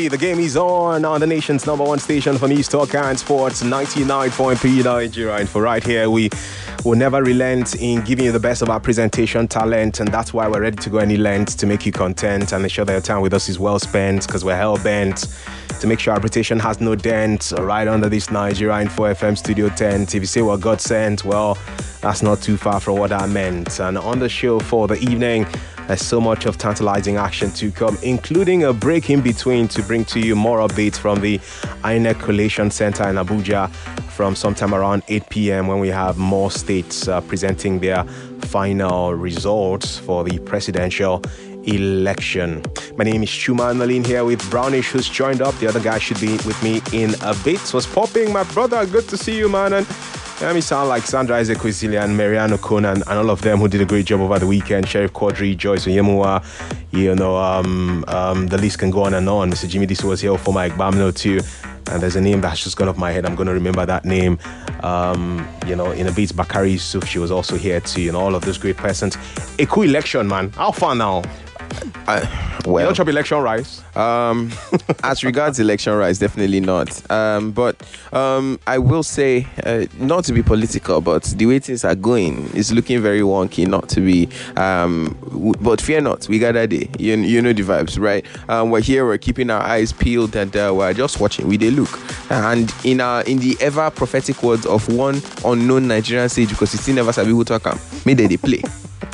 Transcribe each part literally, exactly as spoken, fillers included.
City. The game is on on the nation's number one station for news, talk and sports, ninety-nine point three Nigeria. And for right here, we will never relent in giving you the best of our presentation talent, and that's why we're ready to go any length to make you content and ensure that your time with us is well spent, because we're hell-bent to make sure our reputation has no dent right under this Nigeria Info F M Studio tent. If you say what God sent, well, that's not too far from what I meant. And on the show for the evening, there's so much of tantalizing action to come, including a break in between to bring to you more updates from the I N E C Collation Center in Abuja from sometime around eight p.m. when we have more states uh, presenting their final results for the presidential election. My name is Chuma Nalin here with Brownish, who's joined up. The other guy should be with me in a bit. What's popping, my brother? Good to see you, man. And let me sound like Sandra Isaac Wizilian, Mariano Conan, and all of them who did a great job over the weekend. Sheriff Quadri, Joyce Oyemua, you know, um, um, the list can go on and on. Mister Jimmy Disu was here for Mike Bamno too. And there's a name that's just gone off my head. I'm going to remember that name. Um, you know, in a bit, Bakari Yusuf, she was also here too. You know, all of those great persons. A cool election, man. How far now? Uh, well, you don't chop election rice? Um, as regards election rice, definitely not. Um, but um, I will say, uh, not to be political, but the way things are going is looking very wonky. Not to be, um, w- but fear not. We got that day. You, you know the vibes, right? Um, we're here. We're keeping our eyes peeled, and uh, we're just watching. We they look, and in our in the ever prophetic words of one unknown Nigerian sage, because he still never sabi who talk am. May they they play.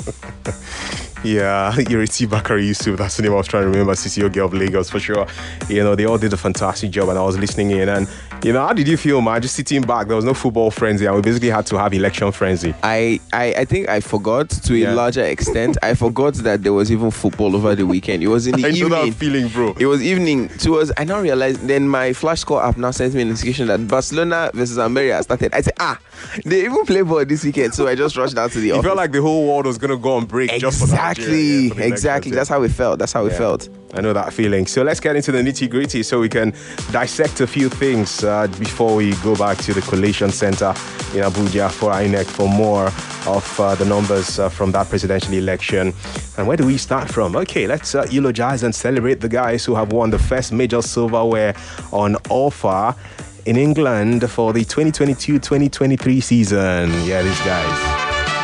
Yeah, Ireti Bakari Yusuf, that's the name I was trying to remember, C C O girl of Lagos, for sure. You know, they all did a fantastic job, and I was listening in. And, you know, how did you feel, man? Just sitting back, there was no football frenzy, and we basically had to have election frenzy. I, I, I think I forgot to a yeah. larger extent. I forgot that there was even football over the weekend. It was in the I evening. know that feeling, bro. It was evening. Towards, I now realized, then my Flash Score app now sends me a notification that Barcelona versus Almeria started. I said, ah, they even play ball this weekend, so I just rushed down to the you office. Felt like the whole world was going to go on break exactly, just for that. Exactly, exactly. That's how it felt. That's how yeah. it felt. I know that feeling. So let's get into the nitty-gritty so we can dissect a few things uh, before we go back to the Collation Center in Abuja for I N E C for more of uh, the numbers uh, from that presidential election. And where do we start from? Okay, let's uh, eulogize and celebrate the guys who have won the first major silverware on offer in England for the twenty twenty-two twenty twenty-three season. Yeah, these guys.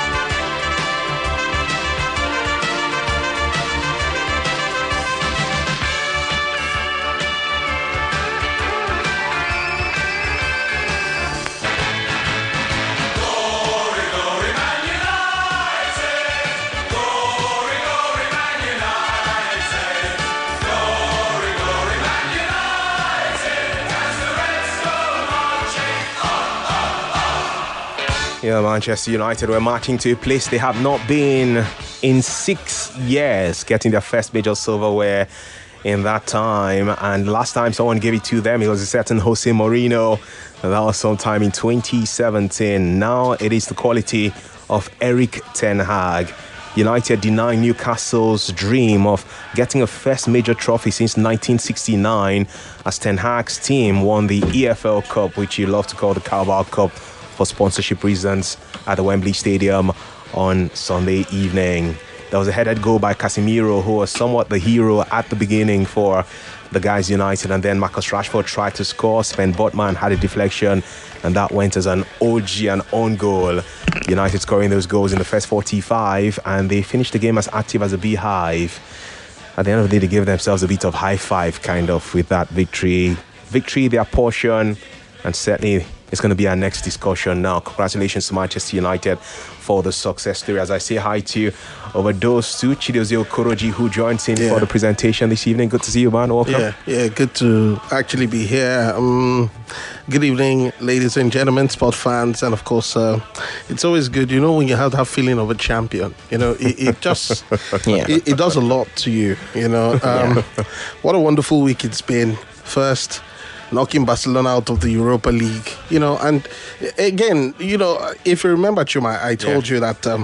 Yeah, Manchester United were marching to a place they have not been in six years, getting their first major silverware in that time. And last time someone gave it to them, it was a certain Jose Mourinho. And that was sometime in twenty seventeen. Now it is the quality of Erik ten Hag. United denying Newcastle's dream of getting a first major trophy since nineteen sixty-nine as Ten Hag's team won the E F L Cup, which you love to call the Carabao Cup, for sponsorship reasons at the Wembley Stadium on Sunday evening. There was a headed goal by Casemiro, who was somewhat the hero at the beginning for the guys United, and then Marcus Rashford tried to score. Sven Botman had a deflection, and that went as an O G and own goal. United scoring those goals in the first forty-five, and they finished the game as active as a beehive. At the end of the day, they gave themselves a bit of high five, kind of, with that victory. Victory, their portion, and certainly it's going to be our next discussion now. Congratulations to Manchester United for the success story. As I say hi to Overdose to Chidozie Okoroji, who joins in yeah. for the presentation this evening. Good to see you, man. Welcome. Yeah, yeah, good to actually be here. Um, good evening, ladies and gentlemen, sport fans, and of course, uh, it's always good, you know, when you have that feeling of a champion. You know, it, it just yeah. it, it does a lot to you. You know, um, yeah. What a wonderful week it's been. First, knocking Barcelona out of the Europa League, you know, and again, you know, if you remember, Chuma, I told yeah. you that um,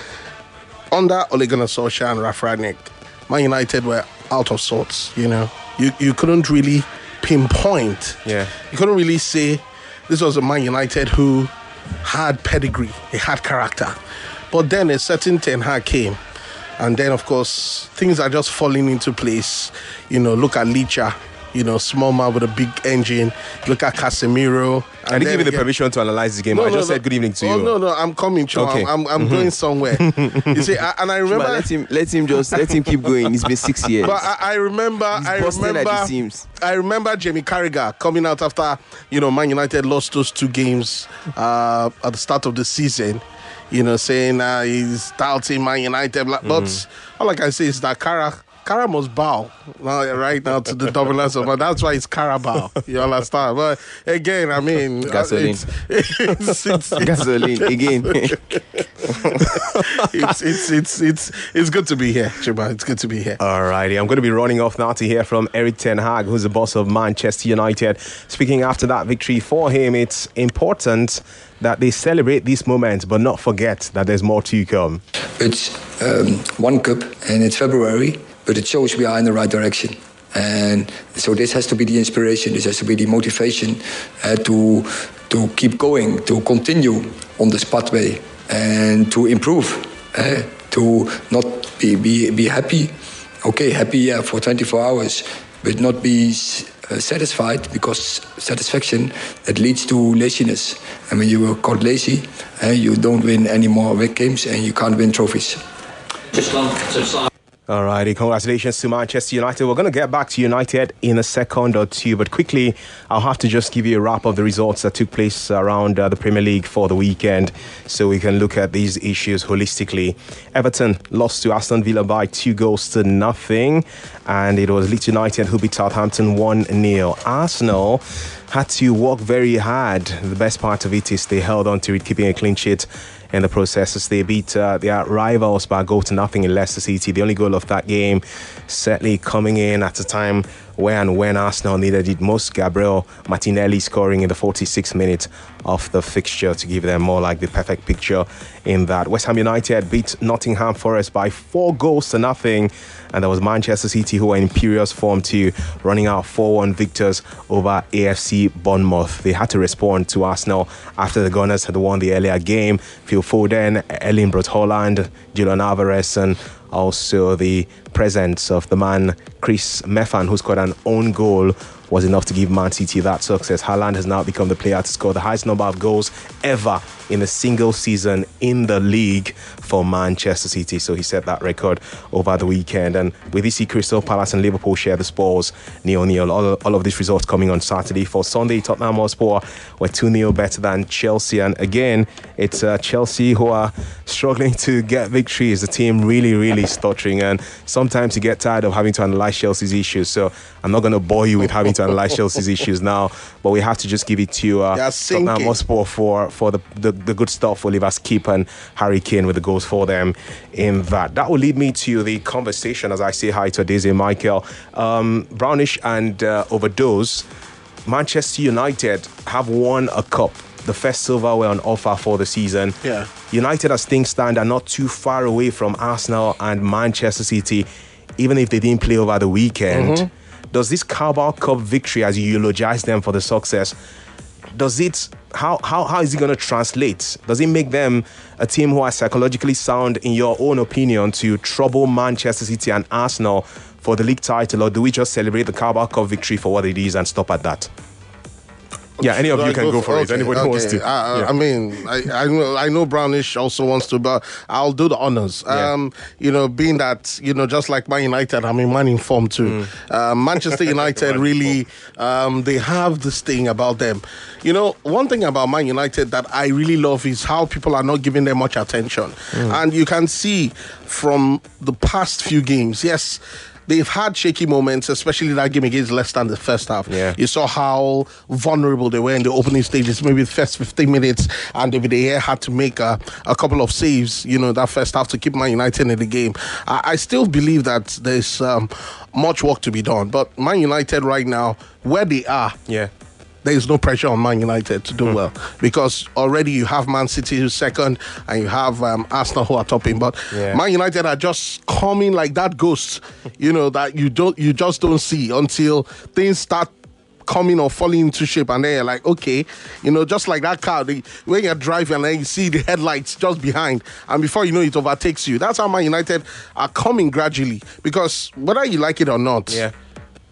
under Ole Gunnar Solskjaer and Ralf Rangnick, Man United were out of sorts, you know. You you couldn't really pinpoint. Yeah. You couldn't really say this was a Man United who had pedigree, he had character. But then a certain Ten Hag came, and then, of course, things are just falling into place. You know, look at Licha. you know, small man with a big engine. Look at Casemiro. I didn't give you the permission to analyze the game. No, I no, just no. said good evening to oh, you. No, no, I'm coming, Chuma. Okay. I'm, I'm, I'm mm-hmm. going somewhere. You see, I, and I remember. Chuma, let him, let him just let him keep going. It's been six years. But I, I remember, He's I busting at the remember, seams. I remember Jamie Carragher coming out after, you know, Man United lost those two games uh, at the start of the season. You know, saying uh, he's doubting Man United. But mm-hmm. all I can say is that Cara, Cara must bow now, right now to the dominance of. But that's why it's Carabao. You understand? But again, I mean, gasoline, it's, it's, it's, it's, gasoline again. it's, it's it's it's it's good to be here, Chuma. It's good to be here. Alrighty, I'm going to be running off now to hear from Eric Ten Hag, who's the boss of Manchester United. Speaking after that victory for him, it's important that they celebrate this moment, but not forget that there's more to come. It's um, one cup, and it's February, but it shows we are in the right direction. And so this has to be the inspiration, this has to be the motivation uh, to to keep going, to continue on this pathway, and to improve, uh, to not be, be, be happy. Okay, happy yeah, for twenty-four hours, but not be uh, satisfied, because satisfaction, that leads to laziness. And when you are caught lazy, uh, you don't win any more games and you can't win trophies. Alrighty, congratulations to Manchester United. We're going to get back to United in a second or two, but quickly, I'll have to just give you a wrap of the results that took place around uh, the Premier League for the weekend, so we can look at these issues holistically. Everton lost to Aston Villa by two goals to nothing, and it was Leeds United who beat Southampton one nil. Arsenal had to work very hard. The best part of it is they held on to it, keeping a clean sheet in the process as they beat uh, their rivals by a goal to nothing in Leicester City. The only goal of that game certainly coming in at a time where and when Arsenal needed it most. Gabriel Martinelli scoring in the forty-sixth minute of the fixture to give them more like the perfect picture in that. West Ham United beat Nottingham Forest by four goals to nothing, and there was Manchester City who were in imperious form too, running out four one victors over A F C Bournemouth. They had to respond to Arsenal after the Gunners had won the earlier game. Phil Foden, Erling Braut Haaland, Julian Alvarez, and also the presence of the man Chris Meffan, who scored an own goal, was enough to give Man City that success. Haaland has now become the player to score the highest number of goals ever in a single season in the league for Manchester City. So he set that record over the weekend. And with this, Crystal Palace and Liverpool share the spoils nil nil. All, all of these results coming on Saturday. For Sunday, Tottenham Hotspur were two nil better than Chelsea. And again, it's uh, Chelsea who are struggling to get victories. The team really, really stuttering. And sometimes you get tired of having to analyze Chelsea's issues. So I'm not going to bore you with having to analyze Chelsea's issues now, but we have to just give it to uh, Tottenham Hotspur for, for the, the, the good stuff for Oliver Skip and Harry Kane with the goals for them in that. That will lead me to the conversation as I say hi to Adeze Michael. Um, Brownish and uh, Overdose, Manchester United have won a cup. The first silverware on offer for the season. Yeah. United, as things stand, are not too far away from Arsenal and Manchester City, even if they didn't play over the weekend. Mm-hmm. Does this Carabao Cup victory, as you eulogize them for the success, does it how how how is it going to translate? Does it make them a team who are psychologically sound, in your own opinion, to trouble Manchester City and Arsenal for the league title, or do we just celebrate the Carabao Cup victory for what it is and stop at that? Yeah, any of you can go for it. Anybody okay. wants to. I, yeah. I mean, I, I know I know Brownish also wants to, but I'll do the honors. Yeah. Um, you know, being that, you know, just like Man United, I'm in man informed too. Mm. Uh, Manchester United really, um, they have this thing about them. You know, one thing about Man United that I really love is how people are not giving them much attention. Mm. And you can see from the past few games, yes, they've had shaky moments, especially that game against Leicester in the first half. Yeah. You saw how vulnerable they were in the opening stages, maybe the first fifteen minutes, and David De Gea had to make a, a couple of saves, you know, that first half to keep Man United in the game. I, I still believe that there's um, much work to be done, but Man United right now, where they are, yeah. there is no pressure on Man United to do mm. well, because already you have Man City who's second and you have um, Arsenal who are topping. But yeah. Man United are just coming like that ghost, you know, that you don't, you just don't see until things start coming or falling into shape, and then you're like, okay, you know, just like that car, they, when you're driving and then you see the headlights just behind, and before you know it overtakes you. That's how Man United are coming gradually, because whether you like it or not, yeah.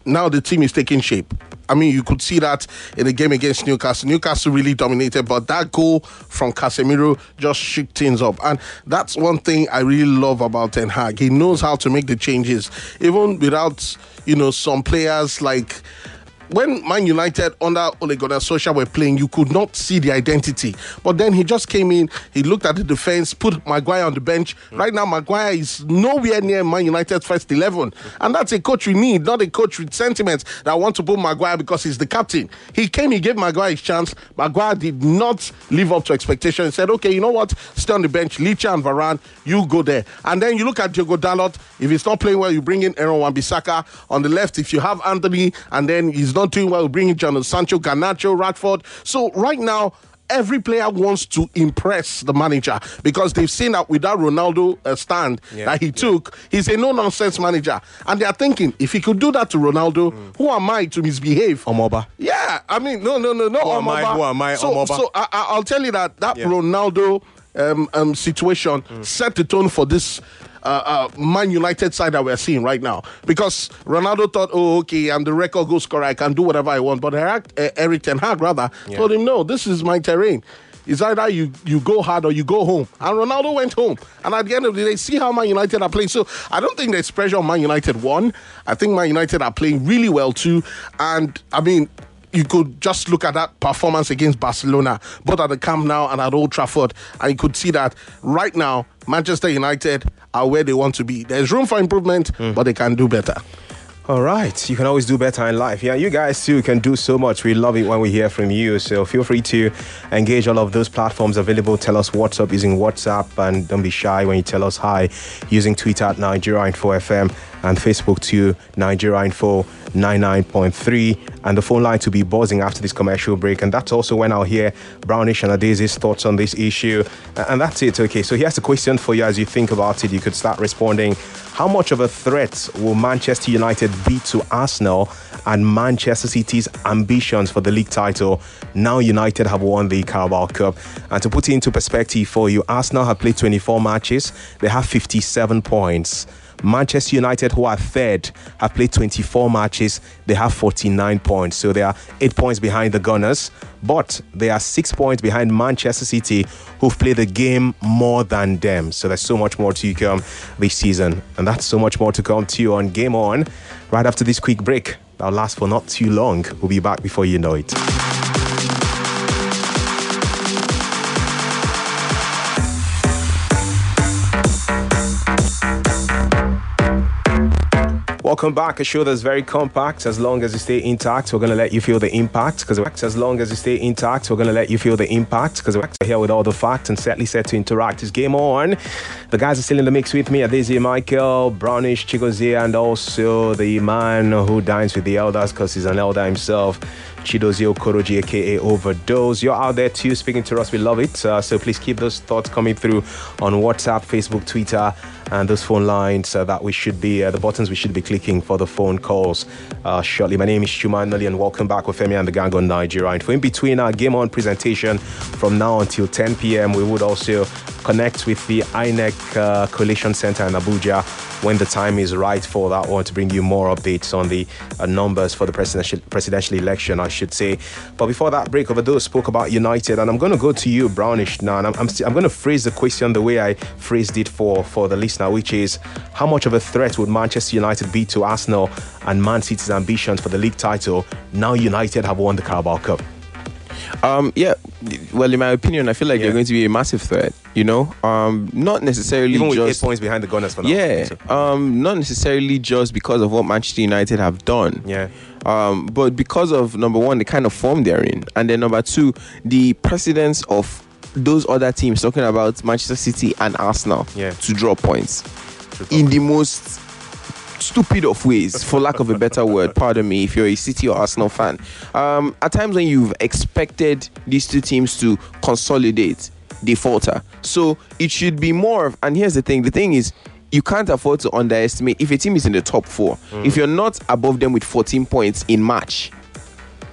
now the team is taking shape. I mean, you could see that in the game against Newcastle. Newcastle really dominated, but that goal from Casemiro just shook things up. And that's one thing I really love about Ten Hag. He knows how to make the changes, even without, you know, some players like... When Man United under Ole Gunnar Solskjaer were playing, you could not see the identity. But then he just came in, he looked at the defense, put Maguire on the bench. Mm. Right now, Maguire is nowhere near Man United's first eleven. And that's a coach we need, not a coach with sentiments that want to put Maguire because he's the captain. He came, he gave Maguire his chance. Maguire did not live up to expectations. He said, okay, you know what? Stay on the bench. Licha and Varane, you go there. And then you look at Diogo Dalot. If he's not playing well, you bring in Aaron Wan-Bissaka. On the left, if you have Anthony, and then he's not not doing well, bringing Jadon Sancho, Garnacho, Rashford. So right now, every player wants to impress the manager because they've seen that with that Ronaldo uh, stand yeah, that he yeah. took, he's a no-nonsense manager. And they are thinking, if he could do that to Ronaldo, mm. who am I to misbehave? Omoba. Yeah, I mean, no, no, no, no. Who Omoba. am I? Who am I? So, Omoba. so I, I'll tell you that that yeah. Ronaldo um, um, situation mm. set the tone for this Uh, uh, Man United side that we're seeing right now, because Ronaldo thought, oh, okay, I'm the record goal scorer, I can do whatever I want. But Eric, uh, Eric Ten Hag rather yeah. told him, no, this is my terrain. It's either you, you go hard or you go home. And Ronaldo went home. And at the end of the day, see how Man United are playing. So I don't think there's pressure on Man United, one. I think Man United are playing really well, too. And, I mean, you could just look at that performance against Barcelona, both at the Camp Nou and at Old Trafford, and you could see that right now, Manchester United are where they want to be. There's room for improvement, mm. but they can do better. All right. You can always do better in life. Yeah, you guys too can do so much. We love it when we hear from you. So feel free to engage all of those platforms available. Tell us what's up using WhatsApp, and don't be shy when you tell us hi using Twitter at Nigeria Info F M and Facebook to Nigeria Info ninety-nine point three, and the phone line to be buzzing after this commercial break. And that's also when I'll hear Brownish and Adeze's thoughts on this issue. And that's it. Okay, so here's a question for you as you think about it. You could start responding. How much of a threat will Manchester United be to Arsenal and Manchester City's ambitions for the league title now United have won the Carabao Cup? And to put it into perspective for you, Arsenal have played twenty-four matches. They have fifty-seven points. Manchester United, who are third, have played twenty-four matches. They have forty-nine points. So they are eight points behind the Gunners. But they are six points behind Manchester City, who've played the game more than them. So there's so much more to come this season. And that's so much more to come to you on Game On right after this quick break. That'll last for not too long. We'll be back before you know it. Welcome back. A show that's very compact. As long as you stay intact, we're going to let you feel the impact. Because as long as you stay intact, we're going to let you feel the impact. Because we're here with all the facts and certainly set to interact. It's Game On. The guys are still in the mix with me. Adeze Michael, Brownish, Chigozie, and also the man who dines with the elders because he's an elder himself, Chidozie Okoroji, aka Overdose. You're out there too speaking to us. We love it. Uh, so please keep those thoughts coming through on WhatsApp, Facebook, Twitter, and those phone lines uh, that we should be, uh, the buttons we should be clicking for the phone calls uh, shortly. My name is Chuma Noli, and welcome back with Femi and the gang on Nigeria. And for in between our Game On presentation from now until ten p.m., we would also connect with the I N E C uh, Coalition Center in Abuja when the time is right for that one to bring you more updates on the uh, numbers for the presidential presidential election, I should say. But before that break, Overdose spoke about United, and I'm going to go to you, Brownish, now. And I'm I'm, st- I'm going to phrase the question the way I phrased it for, for the listener, which is, how much of a threat would Manchester United be to Arsenal and Man City's ambitions for the league title now United have won the Carabao Cup? Um, yeah, well, in my opinion, I feel like yeah. they're going to be a massive threat, you know, um, not necessarily even with just, eight points behind the Gunners for now. Yeah, um, not necessarily just because of what Manchester United have done. Yeah. Um, but because of, number one, the kind of form they're in, and then number two, the precedence of those other teams, talking about Manchester City and Arsenal, yeah. to draw points in the most stupid of ways, for lack of a better word. Pardon me if you're a City or Arsenal fan. Um, at times when you've expected these two teams to consolidate, they falter. So it should be more of, and here's the thing, the thing is, you can't afford to underestimate if a team is in the top four. Mm. If you're not above them with fourteen points in March,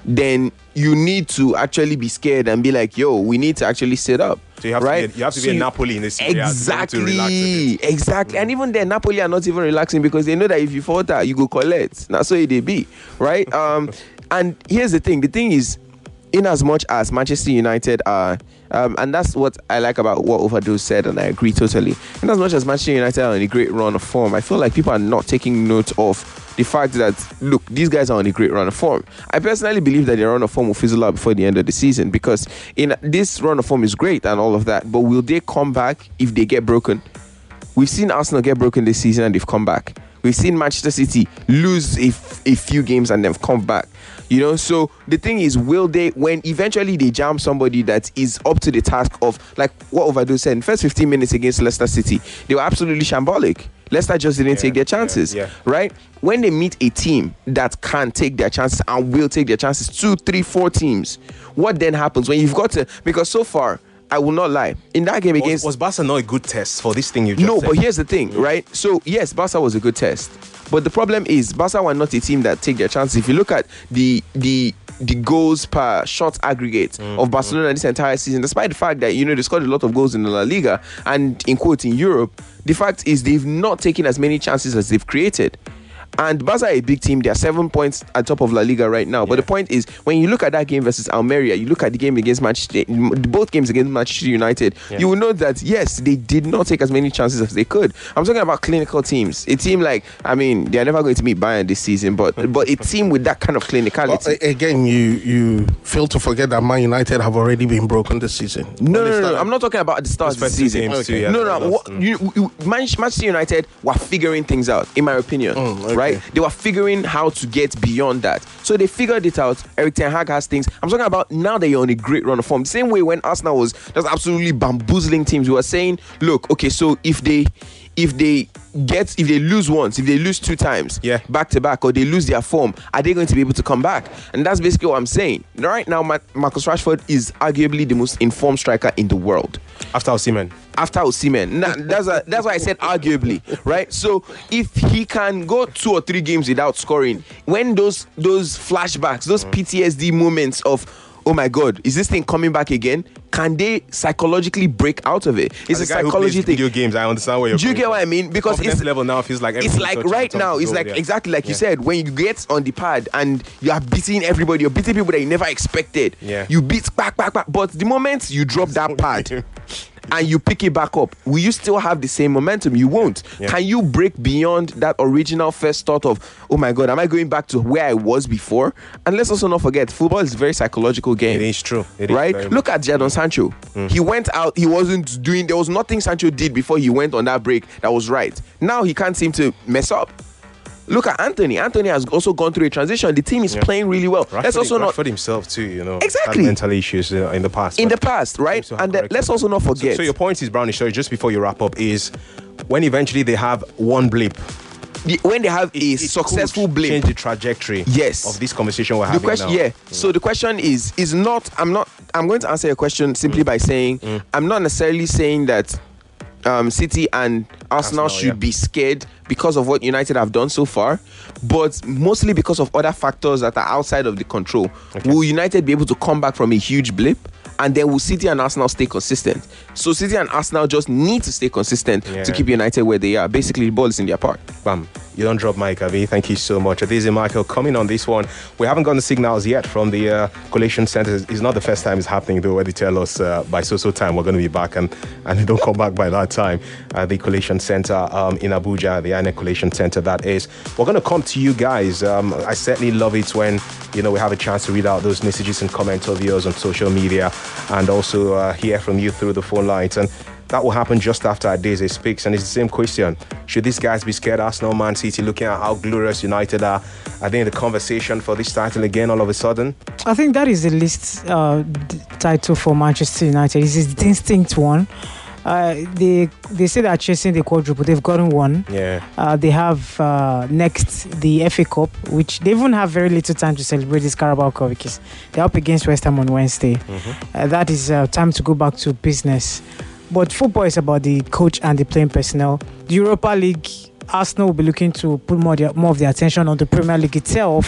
then you need to actually be scared and be like, yo, we need to actually sit up. So you have right? to be, you have to so be you, a Napoli in this area exactly, to relax a bit. exactly. Mm. And even then, Napoli are not even relaxing because they know that if you falter, you go collect. That's so they be, right? um, and here's the thing. The thing is, in as much as Manchester United are, um, and that's what I like about what Overdose said, and I agree totally. In as much as Manchester United are on a great run of form, I feel like people are not taking note of the fact that, look, these guys are on a great run of form. I personally believe that their run of form will fizzle out before the end of the season, because in this run of form is great and all of that, but will they come back if they get broken? We've seen Arsenal get broken this season and they've come back. We've seen Manchester City lose a, f- a few games and they've come back. You know, so the thing is, will they, when eventually they jam somebody that is up to the task of, like what Overdose said, in the first fifteen minutes against Leicester City, they were absolutely shambolic. Leicester just didn't yeah, take their chances, yeah, yeah. right? When they meet a team that can take their chances and will take their chances, two, three, four teams, what then happens when you've got to, because so far, I will not lie, in that game against... Was, was Barca not a good test for this thing you just No, said? But here's the thing, right? So, yes, Barca was a good test. But the problem is, Barca were not a team that take their chances. If you look at the the the goals per shot aggregate mm, of Barcelona mm. this entire season, despite the fact that, you know, they scored a lot of goals in the La Liga and, in quotes, in Europe, the fact is they've not taken as many chances as they've created. And Barca are a big team. They are seven points at top of La Liga right now. Yeah. But the point is, when you look at that game versus Almeria, you look at the game against Manchester, both games against Manchester United, yeah. you will know that, yes, they did not take as many chances as they could. I'm talking about clinical teams. A team like, I mean, they are never going to meet Bayern this season, but but a team with that kind of clinicality. Well, again, you you fail to forget that Man United have already been broken this season. No, no, no, no. I'm not talking about the start of the season. Okay. Too, yeah, no, no. What, you, you, Manchester United were figuring things out, in my opinion. Mm, okay. Right? They were figuring how to get beyond that. So they figured it out. Eric Ten Hag has things. I'm talking about now that you're on a great run of form. Same way when Arsenal was just absolutely bamboozling teams. We were saying, look, okay, so if they if they get if they lose once, if they lose two times yeah. back to back, or they lose their form, are they going to be able to come back? And that's basically what I'm saying. Right now, Marcus Rashford is arguably the most informed striker in the world. After Osimhen. After Osimhen. Nah, that's a, that's why I said arguably, right? So if he can go two or three games without scoring, when those those flashbacks, those P T S D moments of, oh my God, is this thing coming back again? Can they psychologically break out of it? It's As a, a guy psychology who plays thing. Video games, I understand where you're. Do you going get what I mean? Because confidence it's level now feels like it's like right now. It's like yeah. exactly like yeah. you said. When you get on the pad and you are beating everybody, you're beating people that you never expected. Yeah. You beat back, back, back. But the moment you drop that pad and you pick it back up, will you still have the same momentum? You won't. Yeah. Can you break beyond that original first thought of, oh my God, am I going back to where I was before? And let's also not forget, football is a very psychological game. It is true. It right? Is Look at Jadon Sancho. Mm. He went out, he wasn't doing, there was nothing Sancho did before he went on that break that was right. Now he can't seem to mess up. Look at Anthony. Anthony has also gone through a transition. The team is yeah. playing really well. Rashford, let's also not Rashford himself too, you know, exactly had mental issues uh, in the past. In the past, right? And the, let's also not forget. So, so your point is, Brownie, sorry, just before you wrap up, is when eventually they have one blip, the, when they have a it, it successful blip, change the trajectory. Yes. Of this conversation we're the having question, now. Yeah. Mm. So the question is, is not. I'm not. I'm going to answer your question simply mm. by saying mm. I'm not necessarily saying that um, City and Arsenal, Arsenal should yeah. be scared because of what United have done so far, but mostly because of other factors that are outside of the control. Okay. Will United be able to come back from a huge blip? And then will City and Arsenal stay consistent? So City and Arsenal just need to stay consistent yeah. to keep United where they are. Basically, the ball is in their part. Bam. You don't drop Mike, Avi. Thank you so much. This is Michael coming on this one. We haven't gotten the signals yet from the uh, collation center. It's not the first time it's happening, though, where they tell us uh, by so-so time we're going to be back, and, and they don't come back by that time. Uh, the collation center um, in Abuja, the I N E C collation center, that is. We're going to come to you guys. Um, I certainly love it when, you know, we have a chance to read out those messages and comments of yours on social media, and also uh, hear from you through the phone lines. And that will happen just after Adeze speaks. And it's the same question. Should these guys be scared? Arsenal, Man City, looking at how glorious United are. Are they in the conversation for this title again all of a sudden? I think that is the least uh, d- title for Manchester United. It's a distinct one. Uh, they they say they're chasing the quadruple. They've gotten one. Yeah. Uh, they have uh, next the F A Cup, which they even have very little time to celebrate this Carabao Cup because they're up against West Ham on Wednesday. Mm-hmm. Uh, that is uh, time to go back to business. But football is about the coach and the playing personnel. The Europa League, Arsenal will be looking to put more, more of their attention on the Premier League itself.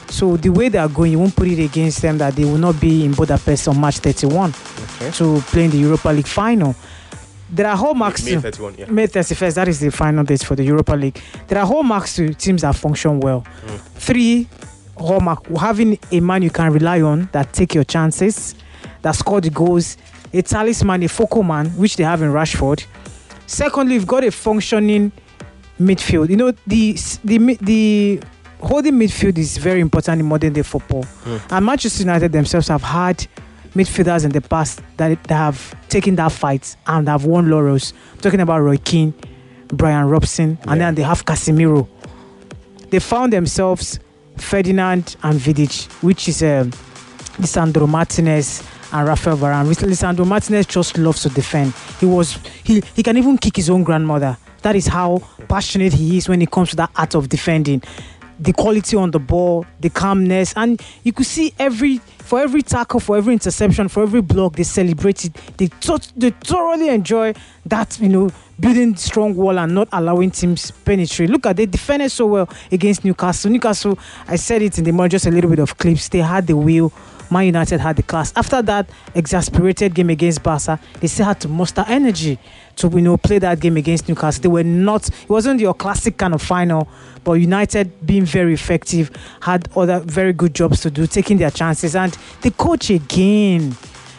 So the way they are going, you won't put it against them that they will not be in Budapest on March thirty-first Okay. to play in the Europa League final. There are hallmarks May to thirty-first, yeah. May thirty-first. That is the final date for the Europa League. There are hallmarks to teams that function well. Mm. Three hallmark: having a man you can rely on that take your chances, that score the goals, a talisman, a focal man, which they have in Rashford. Secondly, you've got a functioning midfield. You know, the the the holding midfield is very important in modern day football. Mm. And Manchester United themselves have had midfielders in the past that, that have taken that fight and have won laurels. I'm talking about Roy Keane, Brian Robson, and Yeah. then they have Casemiro. They found themselves Ferdinand and Vidic, which is um, Lisandro Martinez and Rafael Varane. Lisandro Martinez just loves to defend. He was he he can even kick his own grandmother. That is how passionate he is when it comes to that art of defending. The quality on the ball, the calmness, and you could see every for every tackle, for every interception, for every block, they celebrate it. They th- they thoroughly enjoy that, you know, building strong wall and not allowing teams penetrate. Look at they defended so well against Newcastle. Newcastle, I said it in the morning, just a little bit of clips. They had the will. Man United had the class. After that exasperated game against Barca, they still had to muster energy to, you know, play that game against Newcastle. They were not, it wasn't your classic kind of final, but United being very effective, had other very good jobs to do, taking their chances. And the coach again,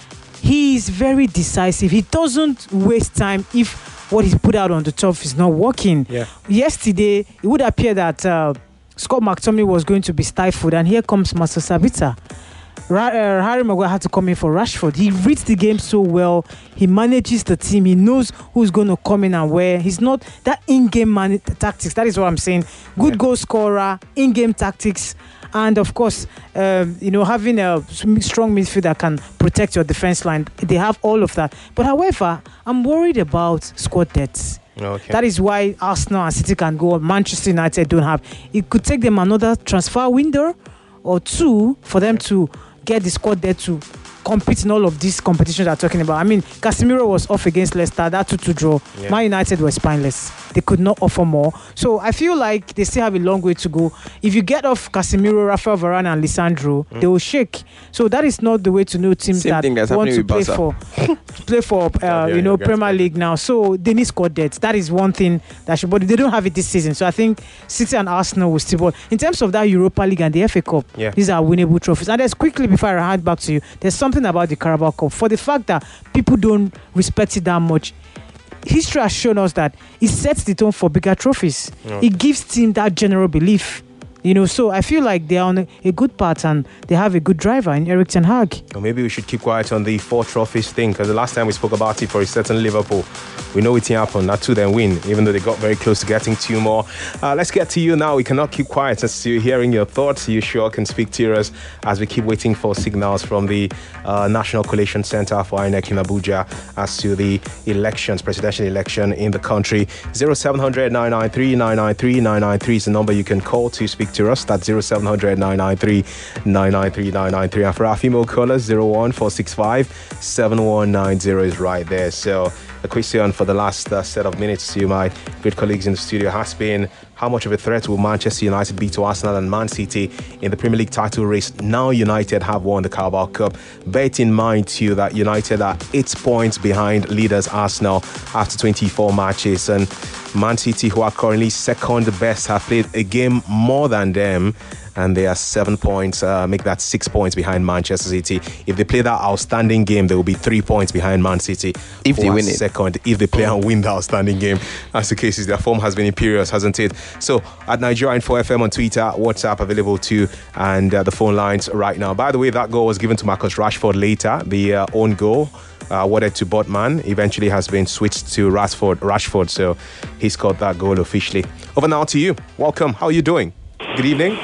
he is very decisive. He doesn't waste time if what he's put out on the turf is not working. Yeah. Yesterday, it would appear that uh, Scott McTominay was going to be stifled, and here comes Master Sabitzer. Ra- uh, Harry Maguire had to come in for Rashford. He reads the game so well. He manages the team. He knows who's going to come in and where. He's not that in-game man- tactics. That is what I'm saying. Good Yeah. goal scorer, in-game tactics, and of course, um, you know, having a strong midfield that can protect your defense line. They have all of that. But however, I'm worried about squad depth. Okay. That is why Arsenal and City can go. Manchester United don't have. It could take them another transfer window or two for them to get the squad there to compete in all of these competitions I'm talking about. I mean, Casemiro was off against Leicester, that two two draw. Yeah. Man United were spineless. They could not offer more. So I feel like they still have a long way to go. If you get off Casemiro, Rafael Varane and Lisandro, Mm. they will shake. So that is not the way to know teams Same that thing that's want happening to with play Barca. for to play for uh, Yeah, yeah, you know, yeah, Premier guys. League now. So they need squad depth. That is one thing that should, but they don't have it this season. So I think City and Arsenal will still. But in terms of that Europa League and the F A Cup, Yeah. these are winnable trophies. And there's quickly before I hand back to you, there's something about the Carabao Cup. For the fact that people don't respect it that much, history has shown us that it sets the tone for bigger trophies. Okay. It gives team that general belief. You know, so I feel like they're on a, a good path and they have a good driver in Eric Ten Hag. Or maybe we should keep quiet on the four trophies thing, because the last time we spoke about it for a certain Liverpool, we know it didn't happen. Not two then win, even though they got very close to getting two more. Uh, let's get to you now. We cannot keep quiet as to hearing your thoughts. You sure can speak to us as we keep waiting for signals from the uh, National Collation Center for I N E C in Abuja as to the elections, presidential election in the country. zero seven hundred nine nine three nine nine three nine nine three is the number you can call to speak to us. That's zero seven hundred nine nine three nine nine three nine nine three. And for our female callers, zero one four six five seven one nine zero is right there. So the question for the last uh, set of minutes to my great colleagues in the studio has been, how much of a threat will Manchester United be to Arsenal and Man City in the Premier League title race now United have won the Carabao Cup? Bear in mind too that United are eight points behind leaders Arsenal after twenty-four matches, and Man City, who are currently second best, have played a game more than them, and they are seven points, uh, make that six points behind Manchester City. If they play that outstanding game, they will be three points behind Man City. If they who are win it. second, if they play and win the outstanding game. As the case is, their form has been imperious, hasn't it? So at Nigeria Info F M on Twitter, WhatsApp available too, and uh, the phone lines right now. By the way, that goal was given to Marcus Rashford later. The uh, own goal uh, awarded to Botman eventually has been switched to Rashford. Rashford, so he scored that goal officially. Over now to you. Welcome. How are you doing? Good evening.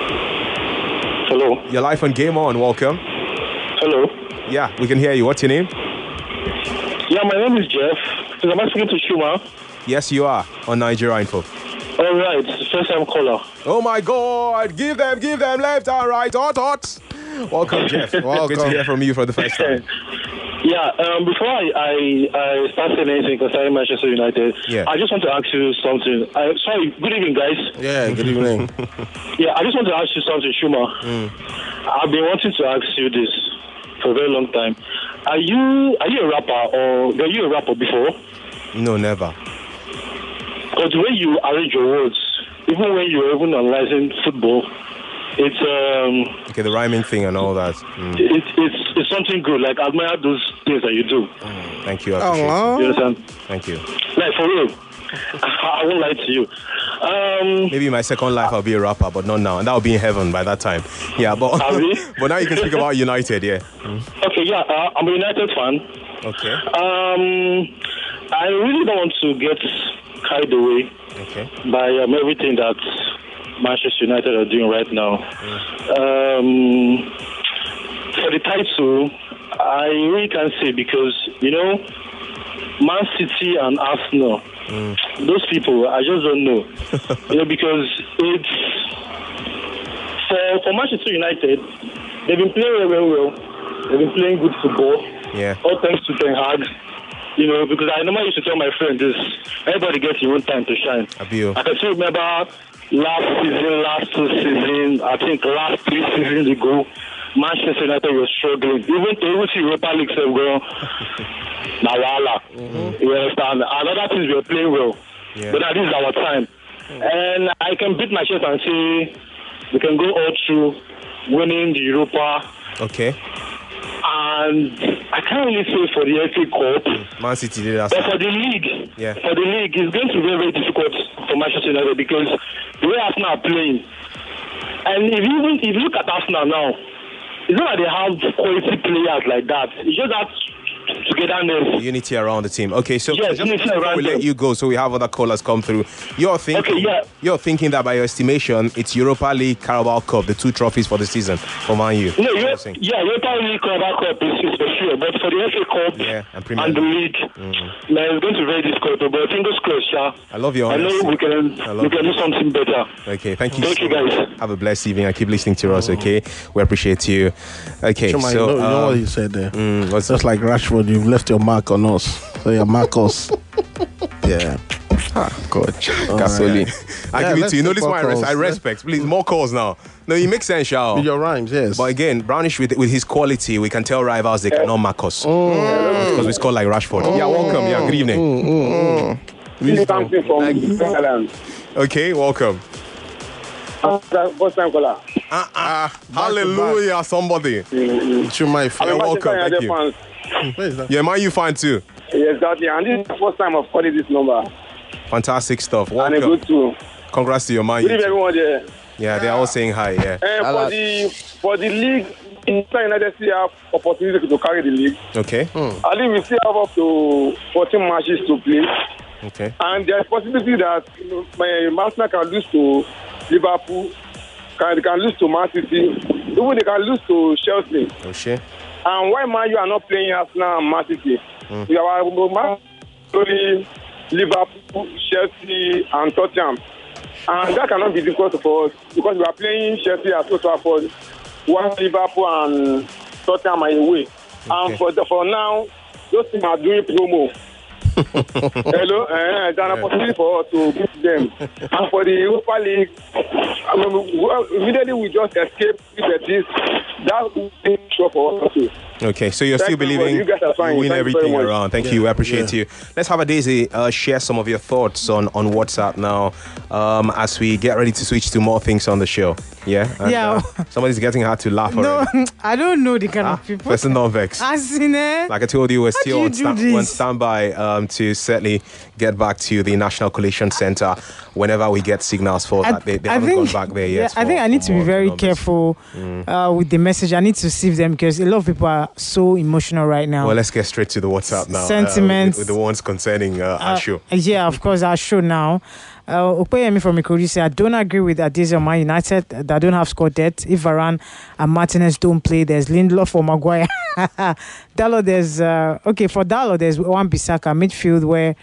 Hello. You're live on Game On. Welcome. Hello. Yeah, we can hear you. What's your name? Yeah, my name is Jeff. Am I speaking to Shuma? Yes, you are on Nigeria Info. All right, first time caller. Oh my God! Give them, give them left and right. Hot, hot. Welcome, Jeff. Welcome. Good to hear from you for the first time. Yeah, um, before I, I, I start saying anything concerning Manchester United, Yeah. I just want to ask you something. I, sorry, good evening, guys. Yeah, good evening. Yeah, I just want to ask you something, Shuma. I've been wanting to ask you this for a very long time. Are you are you a rapper or were you a rapper before? No, never. Because the way you arrange your words, even when you're even analyzing football, it's um, Okay, the rhyming thing and all that. Mm, it, it's it's something good. Like I admire those things that you do. thank you. I appreciate Oh, You understand? it. Thank you. Like for real. I won't lie to you. Um, Maybe in my second life I'll be a rapper, but not now. And that'll be in heaven by that time. Yeah, but Are we? but now you can speak about United, yeah. okay, yeah, uh, I'm a United fan. Okay. Um, I really don't want to get carried away Okay. by um, everything that Manchester United are doing right now. Um, for the title, I really can't say because, you know, Man City and Arsenal, those people, I just don't know. you know, because it's for, for Manchester United, they've been playing very well. They've been playing good football. Yeah. All thanks to Ten Hag. You know, because I normally used to tell my friends this, everybody gets your own time to shine. Abio. I can still remember last season, last two seasons, I think last three seasons ago, Manchester United was struggling. Even to even see Europa League have gone, Nawala. Mm-hmm. You understand? And other teams were playing well. Yeah. But now this is our time. Mm-hmm. And I can beat my chest and say we can go all through winning the Europa. Okay. And I can't really say for the F A Cup. Man City did that. But for the league, Yeah. for the league, it's going to be very, very difficult for Manchester United because the way Arsenal are playing, and if you even if you look at Arsenal now, it's not that they have quality players like that. It's just that togetherness. Unity around the team. Okay, so Yes, just unity before around we let them. you go, so we have other callers come through. You're thinking, Okay, yeah. you're thinking that by your estimation, it's Europa League, Carabao Cup, the two trophies for the season for Man U. No, You're you, saying. yeah, Europa League, Carabao Cup is, is for sure, but for the F A Cup Yeah, and Premier and the League. league, man, it's going to be very difficult. But fingers crossed, yeah. I love your I know honesty. we can I love we can it. do something better. Okay, thank you. Thank so you, guys. much. Have a blessed evening. I keep listening to us. Okay, we appreciate you. Okay, Chuma, so you, know, you know um, what you said there? mm, what's Just like Rashford, you've left your mark on us. So you mark us. Yeah. God, gasoline. I Yeah, give it let's to you. No, take this more one I, res- calls. I respect. Please, more calls now. No, it makes sense, Shao. With your rhymes, yes. But again, Brownish with with his quality, we can tell rivals they cannot mark us because we score like Rashford. Yeah, welcome. Yeah, good evening. Something from Netherlands. Okay, welcome. First time caller. Ah, ah, hallelujah, somebody. Chuma, if You're you welcome. Thank you. Where is that? Yeah, man, you fine too. Yes, exactly. And this is the first time I've called this number. Fantastic stuff. And a Welcome. good too. Congrats to your man. Good you evening, too. everyone there. Yeah, they're all saying hi. Yeah. Uh, for Hello. the for the league, Manchester United still have opportunity to carry the league. Okay. I think we still have up to fourteen matches to play, Okay. and there's possibility that you know, my Arsenal can lose to Liverpool, can they can lose to Man City, even they can lose to Chelsea. Oh shit. And why Man U are not playing Arsenal and Man City? We are Man only Liverpool, Chelsea, and Tottenham. And that cannot be difficult for us because we are playing Chelsea at Old Trafford, one Liverpool and Tottenham are away. Okay. And for the, for now, those teams are doing promo. Hello, uh, there's an opportunity for us to beat them. And for the Europa League, I mean, well, immediately we just escape with this. That will be sure for us too. Okay, so you're Thank still you, believing you guys are fine. you win Thank you very everything much. around. Thank you. We appreciate you. Let's have a Daisy uh, share some of your thoughts on, on WhatsApp now um, as we get ready to switch to more things on the show. Yeah? And, Yeah. Uh, somebody's getting hard to laugh No, already. I don't know the kind Ah, of people. person don't vex. As in, eh? Like I told you, we're How still do you on, do sta- this? on standby um, to certainly get back to the National Collation Center whenever we get signals for that. They, they I haven't think, gone back there yet. yeah, I think for- I need for to be more very numbers. careful uh, with the message. I need to sieve them because a lot of people are so emotional right now. Well, let's get straight to the WhatsApp now. uh, Sentiments. with, with the ones concerning uh, our Uh, show. Yeah, of course, our show now. Uh, Opeyemi from Ikorodu say, I don't agree with Adese on Man United that don't have score depth. If Varane and Martinez don't play, there's Lindelof or Maguire. Dallo, there's, uh, okay, for Dallo, there's Wan Bissaka midfield where